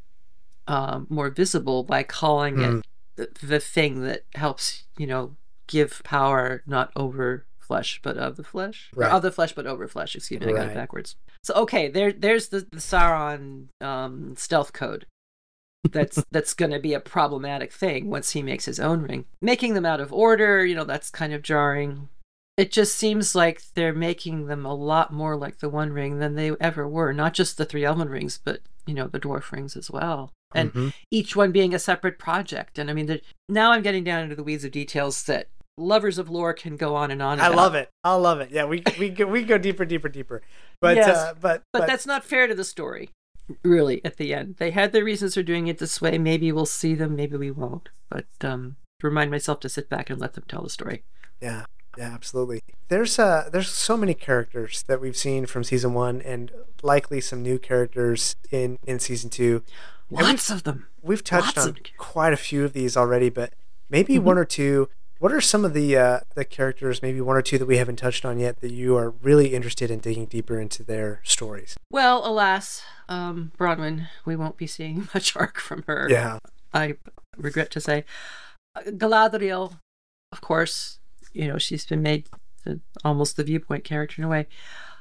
B: um, more visible by calling
A: Mm.
B: it the, the thing that helps, you know, give power not over flesh, but of the flesh.
A: Right.
B: Or of the flesh, but over flesh. Excuse me, I got
A: Right.
B: it backwards. So, okay, there, there's the, the Sauron um, stealth code. That's that's going to be a problematic thing once he makes his own ring. Making them out of order, you know, that's kind of jarring. It just seems like they're making them a lot more like the One Ring than they ever were. Not just the three Elven rings, but, you know, the Dwarf rings as well. And
A: Mhm.
B: each one being a separate project. And I mean, the, now I'm getting down into the weeds of details that lovers of lore can go on and on
A: I
B: about.
A: love it. I love it. Yeah, we we go, we go deeper, deeper, deeper. But
B: Yes,
A: uh, but
B: But that's not fair to the story, really, at the end. They had their reasons for doing it this way. Maybe we'll see them, maybe we won't. But um, remind myself to sit back and let them tell the story.
A: Yeah, yeah, absolutely. There's uh, there's so many characters that we've seen from season one, and likely some new characters in, in season two. And
B: Lots of them.
A: We've touched
B: Lots
A: on
B: of-
A: quite a few of these already, but maybe
B: Mhm.
A: one or two. What are some of the uh, the characters, maybe one or two that we haven't touched on yet, that you are really interested in digging deeper into their stories?
B: Well, alas, um, Bronwyn, we won't be seeing much arc from her.
A: Yeah,
B: I regret to say. Uh, Galadriel, of course, you know, she's been made the, almost the viewpoint character in a way.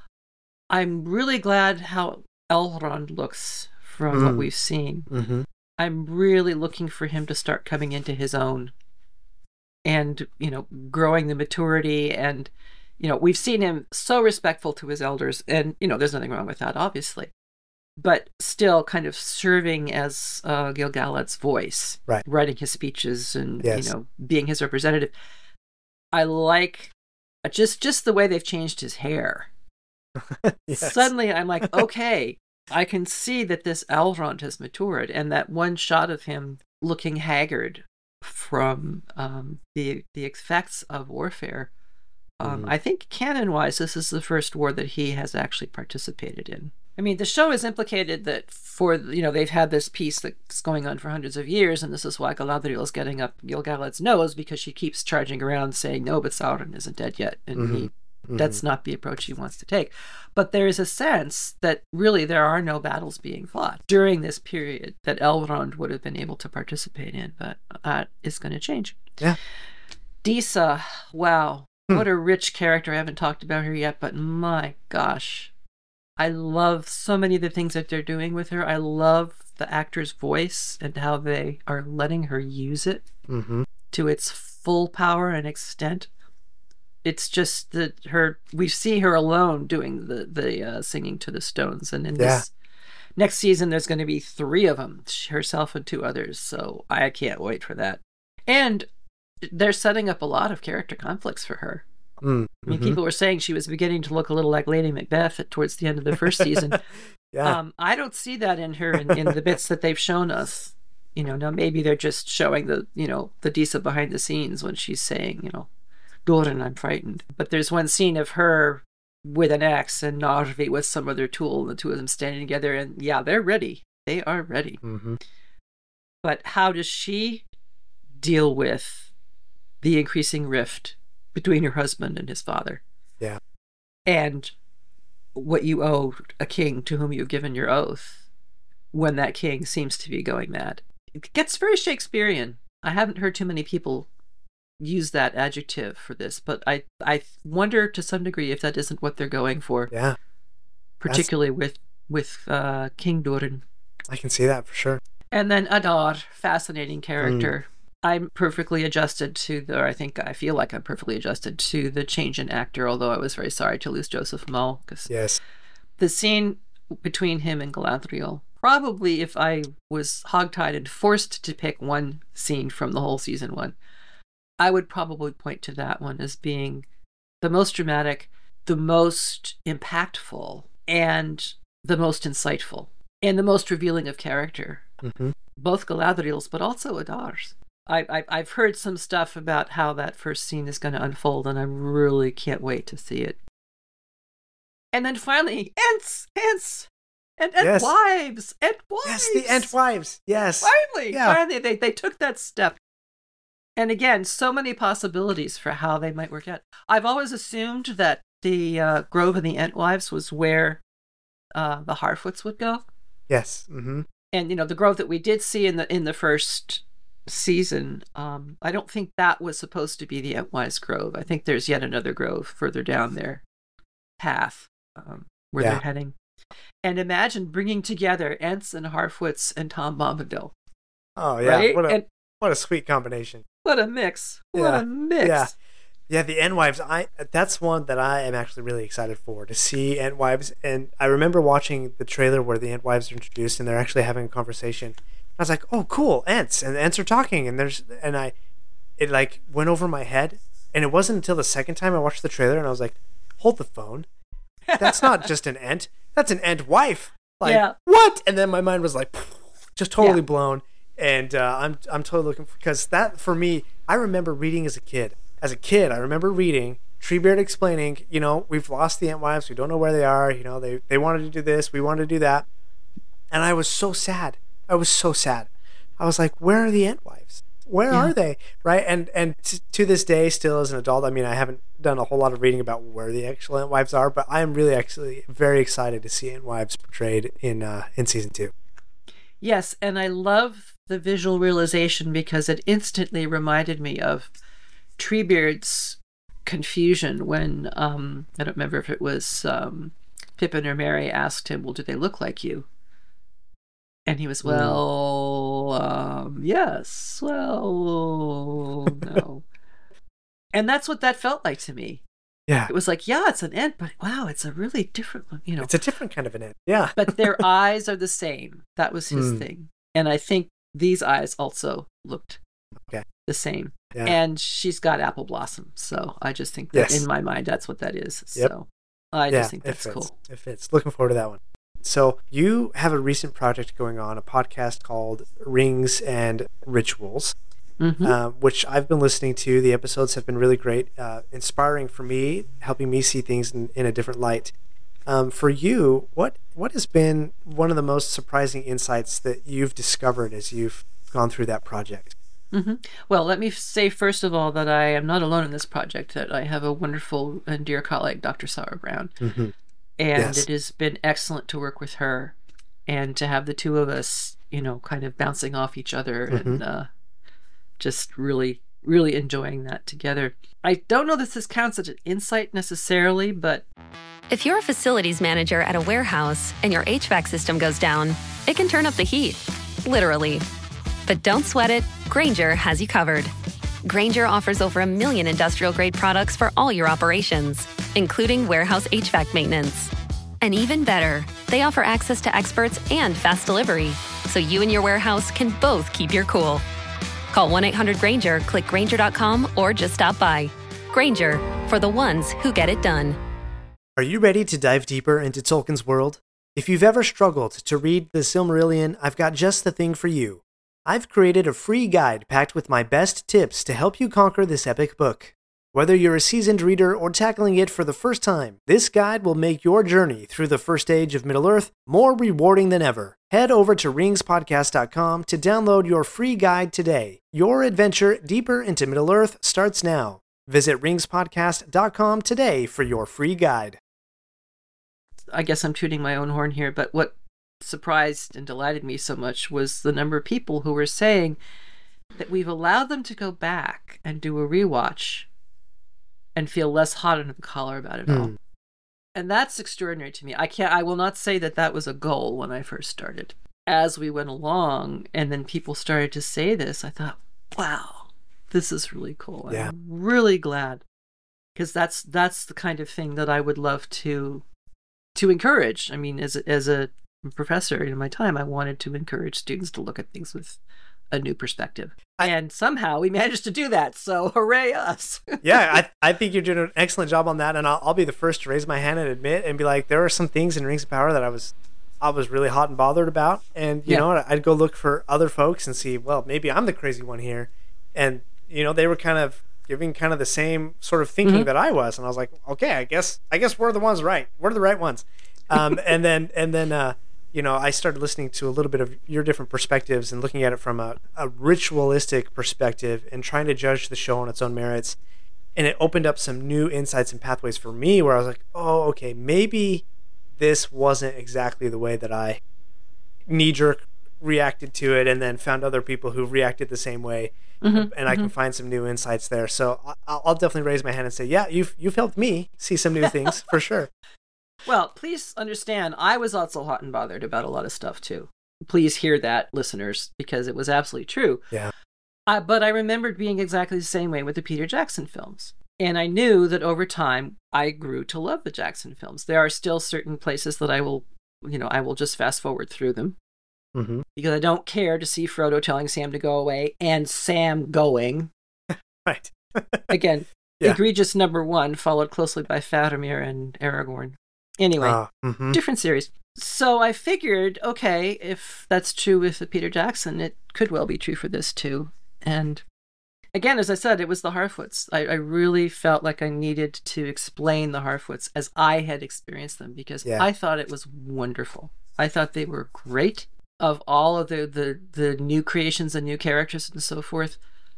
B: I'm really glad how Elrond looks from what
A: Mm.
B: we've seen.
A: mm-hmm.
B: I'm really looking for him to start coming into his own and, you know, growing the maturity. And, you know, we've seen him so respectful to his elders, and, you know, there's nothing wrong with that, obviously. But still kind of serving as uh, Gil-galad's voice,
A: Right.
B: writing his speeches and,
A: Yes.
B: you know, being his representative. I like just just the way they've changed his hair.
A: Yes.
B: Suddenly I'm like, okay, I can see that this Elrond has matured, and that one shot of him looking haggard from um, the the effects of warfare. Um,
A: Mhm.
B: I think canon-wise, this is the first war that he has actually participated in. I mean, the show is implicated that for, you know, they've had this peace that's going on for hundreds of years, and this is why Galadriel is getting up Gil-galad's nose, because she keeps charging around saying, no, but Sauron isn't dead yet, and he Mm-hmm. That's not the approach he wants to take. But there is a sense that really there are no battles being fought during this period that Elrond would have been able to participate in, but that is going to change.
A: Yeah.
B: Disa, wow. Hmm. What a rich character. I haven't talked about her yet, but my gosh. I love so many of the things that they're doing with her. I love the actor's voice and how they are letting her use it mm-hmm. to its full power and extent. It's just that her, we see her alone doing the, the uh, singing to the stones. And in yeah. this next season, there's going to be three of them, herself and two others. So I can't wait for that. And they're setting up a lot of character conflicts for her. Mm, I mean, mm-hmm. people were saying she was beginning to look a little like Lady Macbeth at, towards the end of the first season. yeah. um, I don't see that in her in, in the bits that they've shown us. You know, now maybe they're just showing the, you know, the Disa behind the scenes when she's saying, you know, Doran, I'm frightened. But there's one scene of her with an axe and Narvi with some other tool, and the two of them standing together, and yeah, they're ready. They are ready. Mm-hmm. But how does she deal with the increasing rift between her husband and his father?
A: Yeah.
B: And what you owe a king to whom you've given your oath when that king seems to be going mad. It gets very Shakespearean. I haven't heard too many people use that adjective for this, but I I wonder to some degree if that isn't what they're going for.
A: Yeah.
B: Particularly That's... with with uh, King Durin.
A: I can see that for sure.
B: And then Adar, fascinating character. Mm. I'm perfectly adjusted to the, or I think I feel like I'm perfectly adjusted to the change in actor, although I was very sorry to lose Joseph Mull. Cause
A: yes.
B: The scene between him and Galadriel, probably if I was hogtied and forced to pick one scene from the whole season one, I would probably point to that one as being the most dramatic, the most impactful, and the most insightful, and the most revealing of character. Mm-hmm. Both Galadriel's, but also Adar's. I, I, I've heard some stuff about how that first scene is going to unfold, and I really can't wait to see it. And then finally, Ents! Ents! And
A: yes.
B: Entwives! Entwives!
A: Yes, the Entwives! Yes.
B: Finally!
A: Yeah.
B: Finally, they, they took that step. And again, so many possibilities for how they might work out. I've always assumed that the uh, Grove of the Entwives was where uh, the Harfoots would go.
A: Yes. Mm-hmm.
B: And, you know, the grove that we did see in the in the first season, um, I don't think that was supposed to be the Entwise Grove. I think there's yet another grove further down their path um, where yeah. they're heading. And imagine bringing together Ents and Harfoots and Tom Bombadil.
A: Oh, yeah.
B: Right?
A: What a,
B: and,
A: what a sweet combination.
B: What a mix. What
A: yeah.
B: a mix.
A: Yeah. Yeah, the Entwives, I that's one that I am actually really excited for, to see Entwives. And I remember watching the trailer where the Entwives are introduced and they're actually having a conversation. I was like, oh, cool, Ents. And the Ents are talking. And there's and I, it like went over my head. And it wasn't until the second time I watched the trailer and I was like, hold the phone. That's not just an Ent. That's an Entwife. Like, yeah. What? And then my mind was like, just totally yeah. blown. And uh, I'm I'm totally looking for, because that for me, I remember reading as a kid. As a kid, I remember reading Treebeard explaining, you know, we've lost the Entwives, we don't know where they are, you know, they they wanted to do this, we wanted to do that. And I was so sad. I was so sad. I was like, where are the Entwives? Where yeah. are they? Right? And and t- to this day, still as an adult, I mean, I haven't done a whole lot of reading about where the actual Entwives are, but I am really actually very excited to see Entwives portrayed in uh, in season two.
B: Yes, and I love the visual realization because it instantly reminded me of Treebeard's confusion when um, I don't remember if it was um, Pippin or Merry asked him, well, do they look like you? And he was, well, um, yes, well, no. And that's what that felt like to me.
A: Yeah.
B: It was like, yeah, it's an Ent, but wow, it's a really different one, you know.
A: It's a different kind of an Ent, yeah.
B: But their eyes are the same. That was his mm. thing. And I think these eyes also looked
A: okay.
B: the same.
A: Yeah.
B: And she's got apple blossom. So I just think that
A: yes.
B: in my mind, that's what that is.
A: Yep.
B: So I
A: yeah,
B: just think that's
A: it fits.
B: cool.
A: It fits. Looking forward to that one. So you have a recent project going on, a podcast called Rings and Rituals, mm-hmm. uh, which I've been listening to. The episodes have been really great, uh, inspiring for me, helping me see things in, in a different light. Um, for you, what what has been one of the most surprising insights that you've discovered as you've gone through that project?
B: Mm-hmm. Well, let me say first of all that I am not alone in this project, that I have a wonderful and dear colleague, Doctor Sarah Brown.
A: Mm-hmm.
B: And
A: Yes.
B: it has been excellent to work with her and to have the two of us, you know, kind of bouncing off each other
A: Mm-hmm.
B: and uh, just really, really enjoying that together. I don't know that this counts as an insight necessarily, but
D: If you're a facilities manager at a warehouse and your H V A C system goes down, it can turn up the heat, literally. But don't sweat it, Grainger has you covered. Grainger offers over a million industrial-grade products for all your operations, including warehouse H V A C maintenance. And even better, they offer access to experts and fast delivery, so you and your warehouse can both keep your cool. Call one eight hundred Grainger, click Grainger dot com, or just stop by. Grainger, for the ones who get it done.
A: Are you ready to dive deeper into Tolkien's world? If you've ever struggled to read the Silmarillion, I've got just the thing for you. I've created a free guide packed with my best tips to help you conquer this epic book. Whether you're a seasoned reader or tackling it for the first time, this guide will make your journey through the first age of Middle-earth more rewarding than ever. Head over to rings podcast dot com to download your free guide today. Your adventure deeper into Middle-earth starts now. Visit rings podcast dot com today for your free guide.
B: I guess I'm tooting my own horn here, but what surprised and delighted me so much was the number of people who were saying that we've allowed them to go back and do a rewatch and feel less hot under the collar about it all.
A: Hmm.
B: And that's extraordinary to me. I can't, I will not say that that was a goal when I first started. As we went along and then people started to say this, I thought, wow, this is really cool.
A: Yeah.
B: I'm really glad, because that's, that's the kind of thing that I would love to to encourage. I mean, as a, as a professor in my time, I wanted to encourage students to look at things with a new perspective.
A: I,
B: and somehow we managed to do that. So hooray us.
A: yeah, I, I think you're doing an excellent job on that. And I'll, I'll be the first to raise my hand and admit and be like, there are some things in Rings of Power that I was I was really hot and bothered about. And, you
B: Yeah.
A: know, I'd go look for other folks and see, well, maybe I'm the crazy one here. And, you know, they were kind of giving kind of the same sort of thinking
B: Mm-hmm.
A: that I was. And I was like, okay, I guess I guess we're the ones right. We're the right ones. Um, and then, and then, uh, you know, I started listening to a little bit of your different perspectives and looking at it from a, a ritualistic perspective and trying to judge the show on its own merits. And it opened up some new insights and pathways for me where I was like, oh, okay, maybe this wasn't exactly the way that I knee-jerk reacted to it, and then found other people who reacted the same way.
B: Mm-hmm,
A: and I can find some new insights there. So I'll, I'll definitely raise my hand and say, yeah, you've, you've helped me see some new things for sure.
B: Well, please understand, I was also hot and bothered about a lot of stuff too. Please hear that, listeners, because it was absolutely true.
A: Yeah.
B: Uh, but I remembered being exactly the same way with the Peter Jackson films. And I knew that over time, I grew to love the Jackson films. There are still certain places that I will, you know, I will just fast forward through them.
A: Mm-hmm.
B: Because I don't care to see Frodo telling Sam to go away and Sam going.
A: Right.
B: Again,
A: Yeah.
B: egregious number one, followed closely by Faramir and Aragorn. Anyway,
A: Uh, mm-hmm.
B: different series. So I figured, okay, if that's true with the Peter Jackson, it could well be true for this too. And again, as I said, it was the Harfoots. I, I really felt like I needed to explain the Harfoots as I had experienced them, because
A: Yeah.
B: I thought it was wonderful. I thought they were great. Of all of the, the, the new creations and new characters and so forth,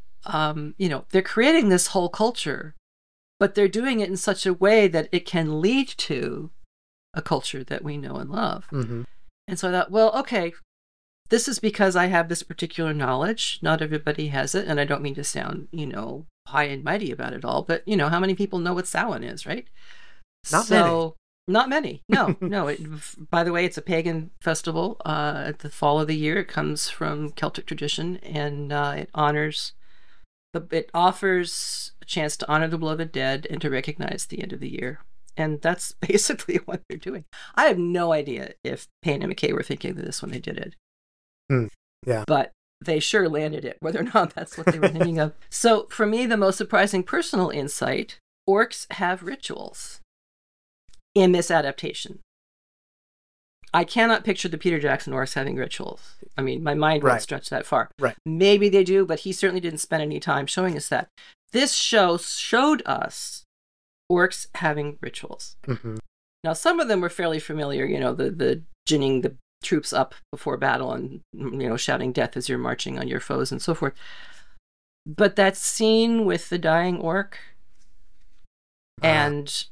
B: um, you know, they're creating this whole culture, but they're doing it in such a way that it can lead to a culture that we know and love.
A: Mm-hmm.
B: And so I thought, well, okay, this is because I have this particular knowledge. Not everybody has it. And I don't mean to sound, you know, high and mighty about it all, but, you know, how many people know what Samhain is, right?
A: Not
B: so,
A: many.
B: Not many. No, no. It, by the way, it's a pagan festival uh, at the fall of the year. It comes from Celtic tradition, and uh, it honors, the, it offers a chance to honor the beloved dead and to recognize the end of the year. And that's basically what they're doing. I have no idea if Payne and McKay were thinking of this when they did it.
A: Hmm. Yeah.
B: But they sure landed it, whether or not that's what they were thinking of. So for me, the most surprising personal insight, orcs have rituals in this adaptation. I cannot picture the Peter Jackson orcs having rituals. I mean, my mind won't
A: Right.
B: stretch that far.
A: Right.
B: Maybe they do, but he certainly didn't spend any time showing us that. This show showed us orcs having rituals.
A: Mm-hmm.
B: Now, some of them were fairly familiar, you know, the, the ginning the troops up before battle and, you know, shouting death as you're marching on your foes and so forth. But that scene with the dying orc
A: Uh,
B: and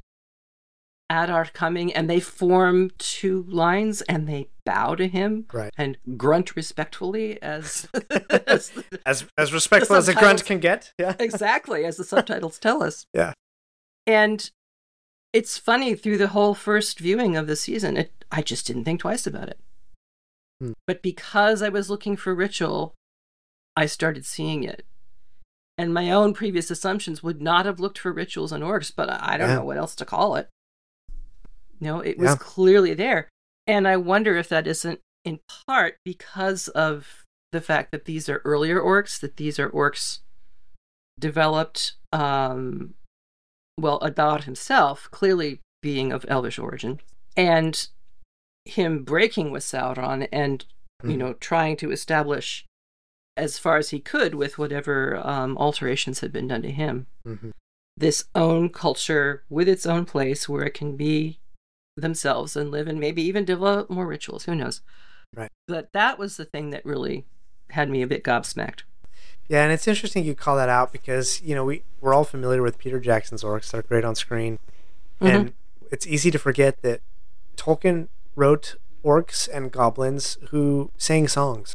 B: Adar coming, and they form two lines and they bow to him
A: Right.
B: and grunt respectfully as, as
A: as as respectful as a grunt
B: subtitles-
A: can get. Yeah.
B: exactly as the subtitles tell us.
A: Yeah.
B: And it's funny, through the whole first viewing of the season, it, I just didn't think twice about it.
A: Hmm.
B: But because I was looking for ritual, I started seeing it. And my own previous assumptions would not have looked for rituals on orcs, but I I don't
A: Yeah.
B: know what else to call it. No, it was
A: Yeah.
B: clearly there. And I wonder if that isn't in part because of the fact that these are earlier orcs, that these are orcs developed, um, well, Adar himself, clearly being of elvish origin, and him breaking with Sauron and, you
A: Mhm.
B: know, trying to establish as far as he could with whatever um, alterations had been done to him,
A: Mhm.
B: this own culture with its own place where it can be themselves and live and maybe even develop more rituals. Who knows?
A: Right.
B: But that was the thing that really had me a bit gobsmacked.
A: Yeah, and it's interesting you call that out because, you know, we, we're all familiar with Peter Jackson's orcs. They're great on screen. And it's easy to forget that Tolkien wrote orcs and goblins who sang songs.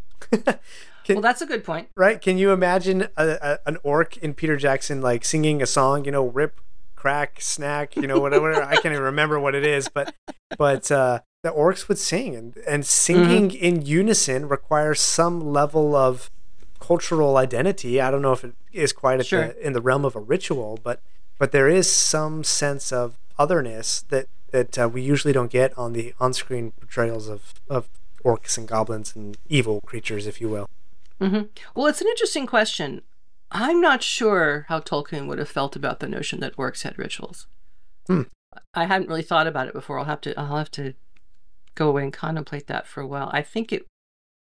A: Can,
B: Well, that's a good point.
A: right? Can you imagine a, a, an orc in Peter Jackson like singing a song, you know, rip, crack, snack, you know, whatever. I can't even remember what it is, but but uh, the orcs would sing, and, and singing
B: Mm-hmm.
A: in unison requires some level of cultural identity. I don't know if it is quite at
B: Sure.
A: the, in the realm of a ritual, but but there is some sense of otherness that that uh, we usually don't get on the on-screen portrayals of of orcs and goblins and evil creatures, if you will.
B: hmm Well, it's an interesting question. I'm not sure how Tolkien would have felt about the notion that orcs had rituals.
A: Hmm.
B: I hadn't really thought about it before. I'll have to. I'll have to go away and contemplate that for a while. I think it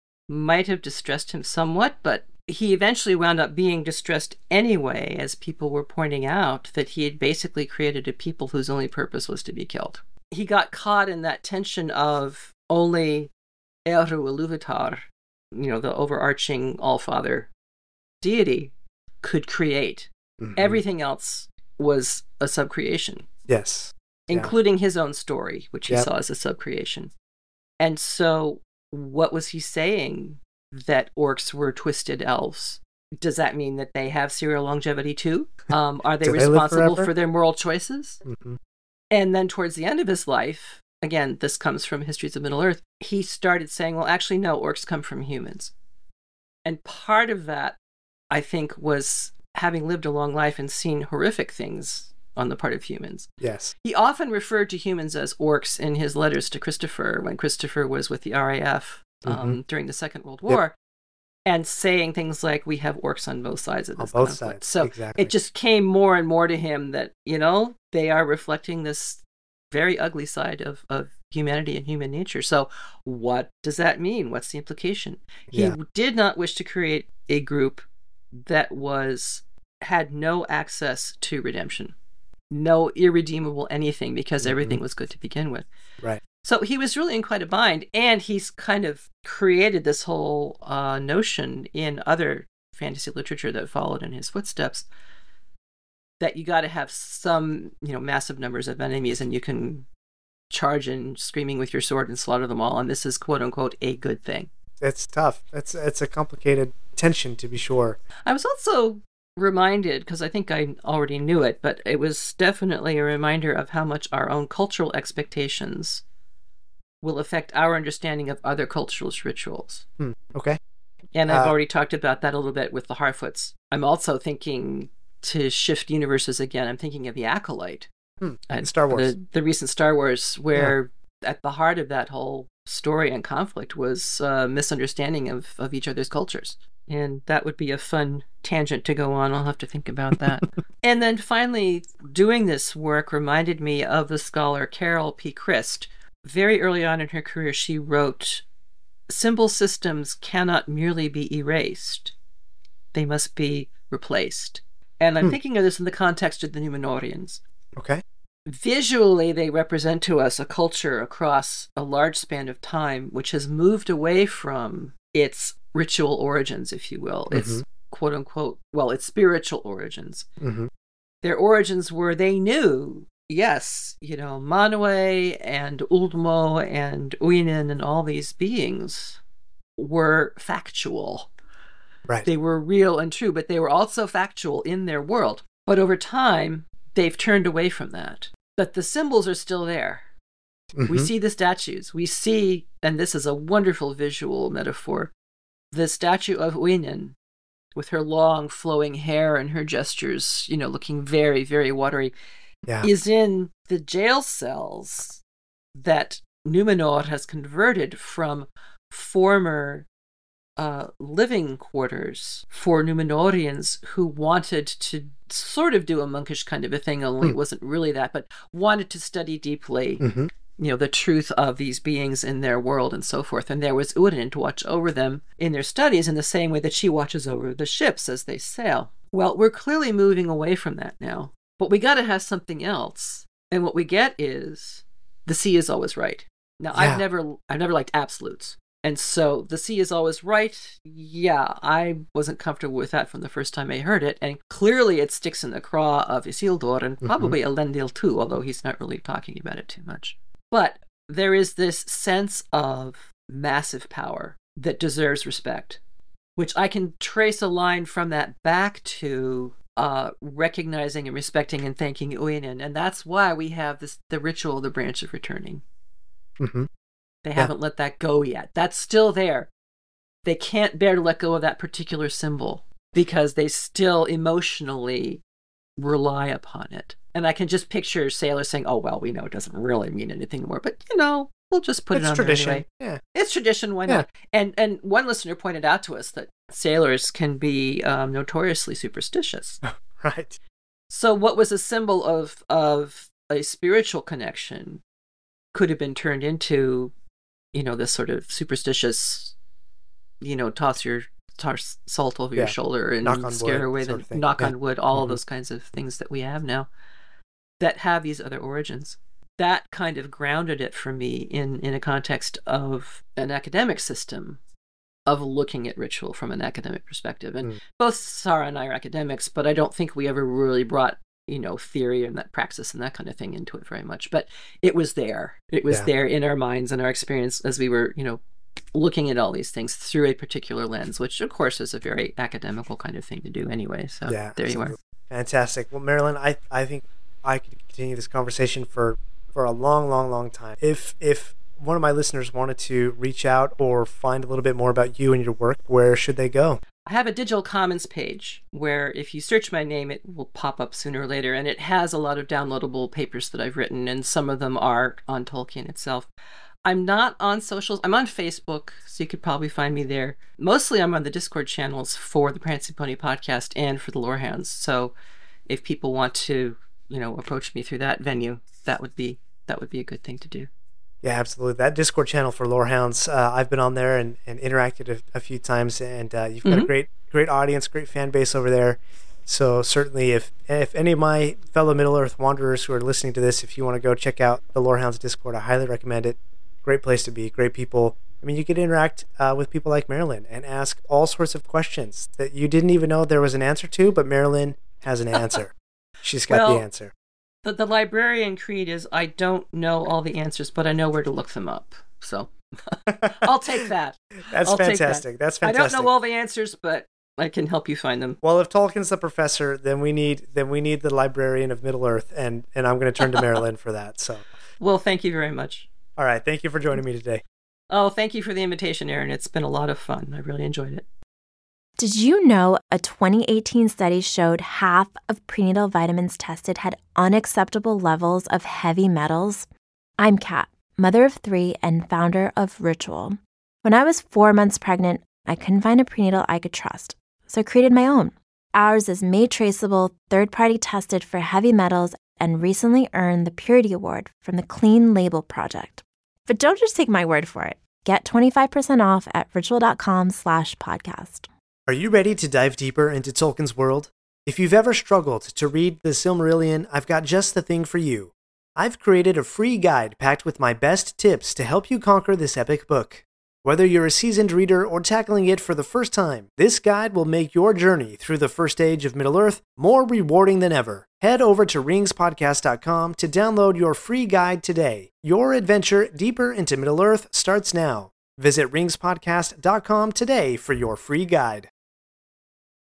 B: might have distressed him somewhat, but he eventually wound up being distressed anyway, as people were pointing out that he had basically created a people whose only purpose was to be killed. He got caught in that tension of only Eru Ilúvatar, you know, the overarching all-father deity, could create.
A: Mhm.
B: Everything else was a subcreation,
A: Yes. Yeah.
B: including his own story, which he
A: Yep.
B: saw as a subcreation. And so, what was he saying? That orcs were twisted elves? Does that mean that they have serial longevity too? Um, are they
A: Do they live
B: responsible
A: forever?
B: for their moral choices?
A: Mhm.
B: And then towards the end of his life, again, this comes from Histories of Middle-earth, he started saying, well, actually, no, orcs come from humans. And part of that, I think, was having lived a long life and seen horrific things on the part of humans.
A: Yes.
B: He often referred to humans as orcs in his letters to Christopher when Christopher was with the R A F um, during the Second World
A: Mm-hmm. Yep.
B: War, and saying things like, we have orcs on both sides of
A: On
B: this
A: both
B: conflict.
A: sides,
B: So
A: exactly.
B: it just came more and more to him that, you know, they are reflecting this very ugly side of, of humanity and human nature. So what does that mean? What's the implication? He
A: Yeah.
B: did not wish to create a group that was had no access to redemption, no irredeemable anything, because
A: Mhm.
B: everything was good to begin with.
A: Right.
B: So he was really in quite a bind, and he's kind of created this whole uh, notion in other fantasy literature that followed in his footsteps, that you got to have some, you know, massive numbers of enemies, and you can charge in screaming with your sword and slaughter them all, and this is quote unquote a good thing.
A: It's tough. It's it's a complicated tension, to be sure.
B: I was also reminded, because I think I already knew it, but it was definitely a reminder of how much our own cultural expectations will affect our understanding of other cultures' rituals.
A: Hmm. Okay.
B: And I've
A: Uh,
B: already talked about that a little bit with the Harfoots. I'm also thinking, to shift universes again, I'm thinking of the Acolyte.
A: Hmm.
B: Uh,
A: Star Wars.
B: The, the recent Star Wars, where at the heart of that whole story and conflict was uh, misunderstanding of, of each other's cultures. And that would be a fun tangent to go on. I'll have to think about that. And then finally, doing this work reminded me of the scholar Carol P. Christ. Very early on in her career, she wrote, "Symbol systems cannot merely be erased. They must be replaced." And I'm
A: Hmm.
B: thinking of this in the context of the Numenorians.
A: Okay.
B: Visually, they represent to us a culture across a large span of time which has moved away from its ritual origins, if you will, its quote unquote, well, its spiritual origins.
A: Mm-hmm.
B: Their origins were they knew, yes, you know, Manwe and Ulmo and Uinen and all these beings were factual.
A: Right.
B: They were real and true, but they were also factual in their world. But over time, they've turned away from that. But the symbols are still there. Mm-hmm. We see the statues. We see, and this is a wonderful visual metaphor, the statue of Uinen with her long flowing hair and her gestures, you know, looking very, very watery,
A: yeah.
B: is in the jail cells that Numenor has converted from former uh, living quarters for Numenorians who wanted to sort of do a monkish kind of a thing, only mm. it wasn't really that, but wanted to study deeply, mm-hmm. you know, the truth of these beings in their world and so forth. And there was Uinen to watch over them in their studies in the same way that she watches over the ships as they sail. Well, we're clearly moving away from that now, but we got to have something else. And what we get is the sea is always right. Now, yeah. I've never, I've never liked absolutes. And so the sea is always right. Yeah, I wasn't comfortable with that from the first time I heard it. And clearly it sticks in the craw of Isildur and probably mm-hmm. Elendil too, although he's not really talking about it too much. But there is this sense of massive power that deserves respect, which I can trace a line from that back to uh, recognizing and respecting and thanking Uinen. And that's why we have this the ritual of the Branch of Returning.
A: Mm-hmm.
B: They yeah. haven't let that go yet. That's still there. They can't bear to let go of that particular symbol because they still emotionally rely upon it. And I can just picture sailors saying, oh, well, we know it doesn't really mean anything more, but, you know, we'll just put
A: it's
B: it on
A: tradition.
B: Anyway.
A: Yeah.
B: It's tradition. Why
A: yeah.
B: not? And and one listener pointed out to us that sailors can be um, notoriously superstitious.
A: Right.
B: So what was a symbol of of a spiritual connection could have been turned into, you know, this sort of superstitious, you know, toss your toss salt over yeah. your shoulder and scare away the knock yeah. on wood, all mm-hmm. of those kinds of things that we have now that have these other origins. That kind of grounded it for me in, in a context of an academic system of looking at ritual from an academic perspective. And mm. both Sarah and I are academics, but I don't think we ever really brought, you know, theory and that praxis and that kind of thing into it very much. But it was there. It was yeah. there in our minds and our experience as we were, you know, looking at all these things through a particular lens, which of course is a very academical kind of thing to do anyway. So
A: yeah,
B: there
A: absolutely.
B: you are.
A: Fantastic. Well, Marilyn, I, I think I could continue this conversation for, for a long, long, long time. If, if one of my listeners wanted to reach out or find a little bit more about you and your work, where should they go?
B: I have a Digital Commons page where if you search my name, it will pop up sooner or later. And it has a lot of downloadable papers that I've written, and some of them are on Tolkien itself. I'm not on socials. I'm on Facebook, so you could probably find me there. Mostly I'm on the Discord channels for the Prancing Pony podcast and for the Lorehounds. So if people want to, you know, approach me through that venue, that would be that would be a good thing to do.
A: Yeah, absolutely. That Discord channel for Lorehounds, uh, I've been on there and, and interacted a, a few times, and uh, you've got mm-hmm. a great great audience, great fan base over there. So certainly if if any of my fellow Middle-earth wanderers who are listening to this, if you want to go check out the Lorehounds Discord, I highly recommend it. Great place to be, great people. I mean, you could interact uh, with people like Marilyn and ask all sorts of questions that you didn't even know there was an answer to, but Marilyn has an answer. She's got
B: well,
A: the answer.
B: The, the librarian creed is I don't know all the answers, but I know where to look them up. So I'll take that.
A: That's
B: I'll
A: fantastic.
B: That.
A: That's fantastic.
B: I don't know all the answers, but I can help you find them.
A: Well, if Tolkien's the professor, then we need then we need the librarian of Middle-earth, and, and I'm going to turn to Marilyn for that. So.
B: Well, thank you very much.
A: All right. Thank you for joining me today.
B: Oh, thank you for the invitation, Aaron. It's been a lot of fun. I really enjoyed it.
E: Did you know a twenty eighteen study showed half of prenatal vitamins tested had unacceptable levels of heavy metals? I'm Kat, mother of three and founder of Ritual. When I was four months pregnant, I couldn't find a prenatal I could trust, so I created my own. Ours is made traceable, third-party tested for heavy metals, and recently earned the Purity Award from the Clean Label Project. But don't just take my word for it. Get twenty-five percent off at ritual.com slash podcast.
A: Are you ready to dive deeper into Tolkien's world? If you've ever struggled to read the Silmarillion, I've got just the thing for you. I've created a free guide packed with my best tips to help you conquer this epic book. Whether you're a seasoned reader or tackling it for the first time, this guide will make your journey through the first age of Middle-earth more rewarding than ever. Head over to rings podcast dot com to download your free guide today. Your adventure deeper into Middle-earth starts now. Visit rings podcast dot com today for your free guide.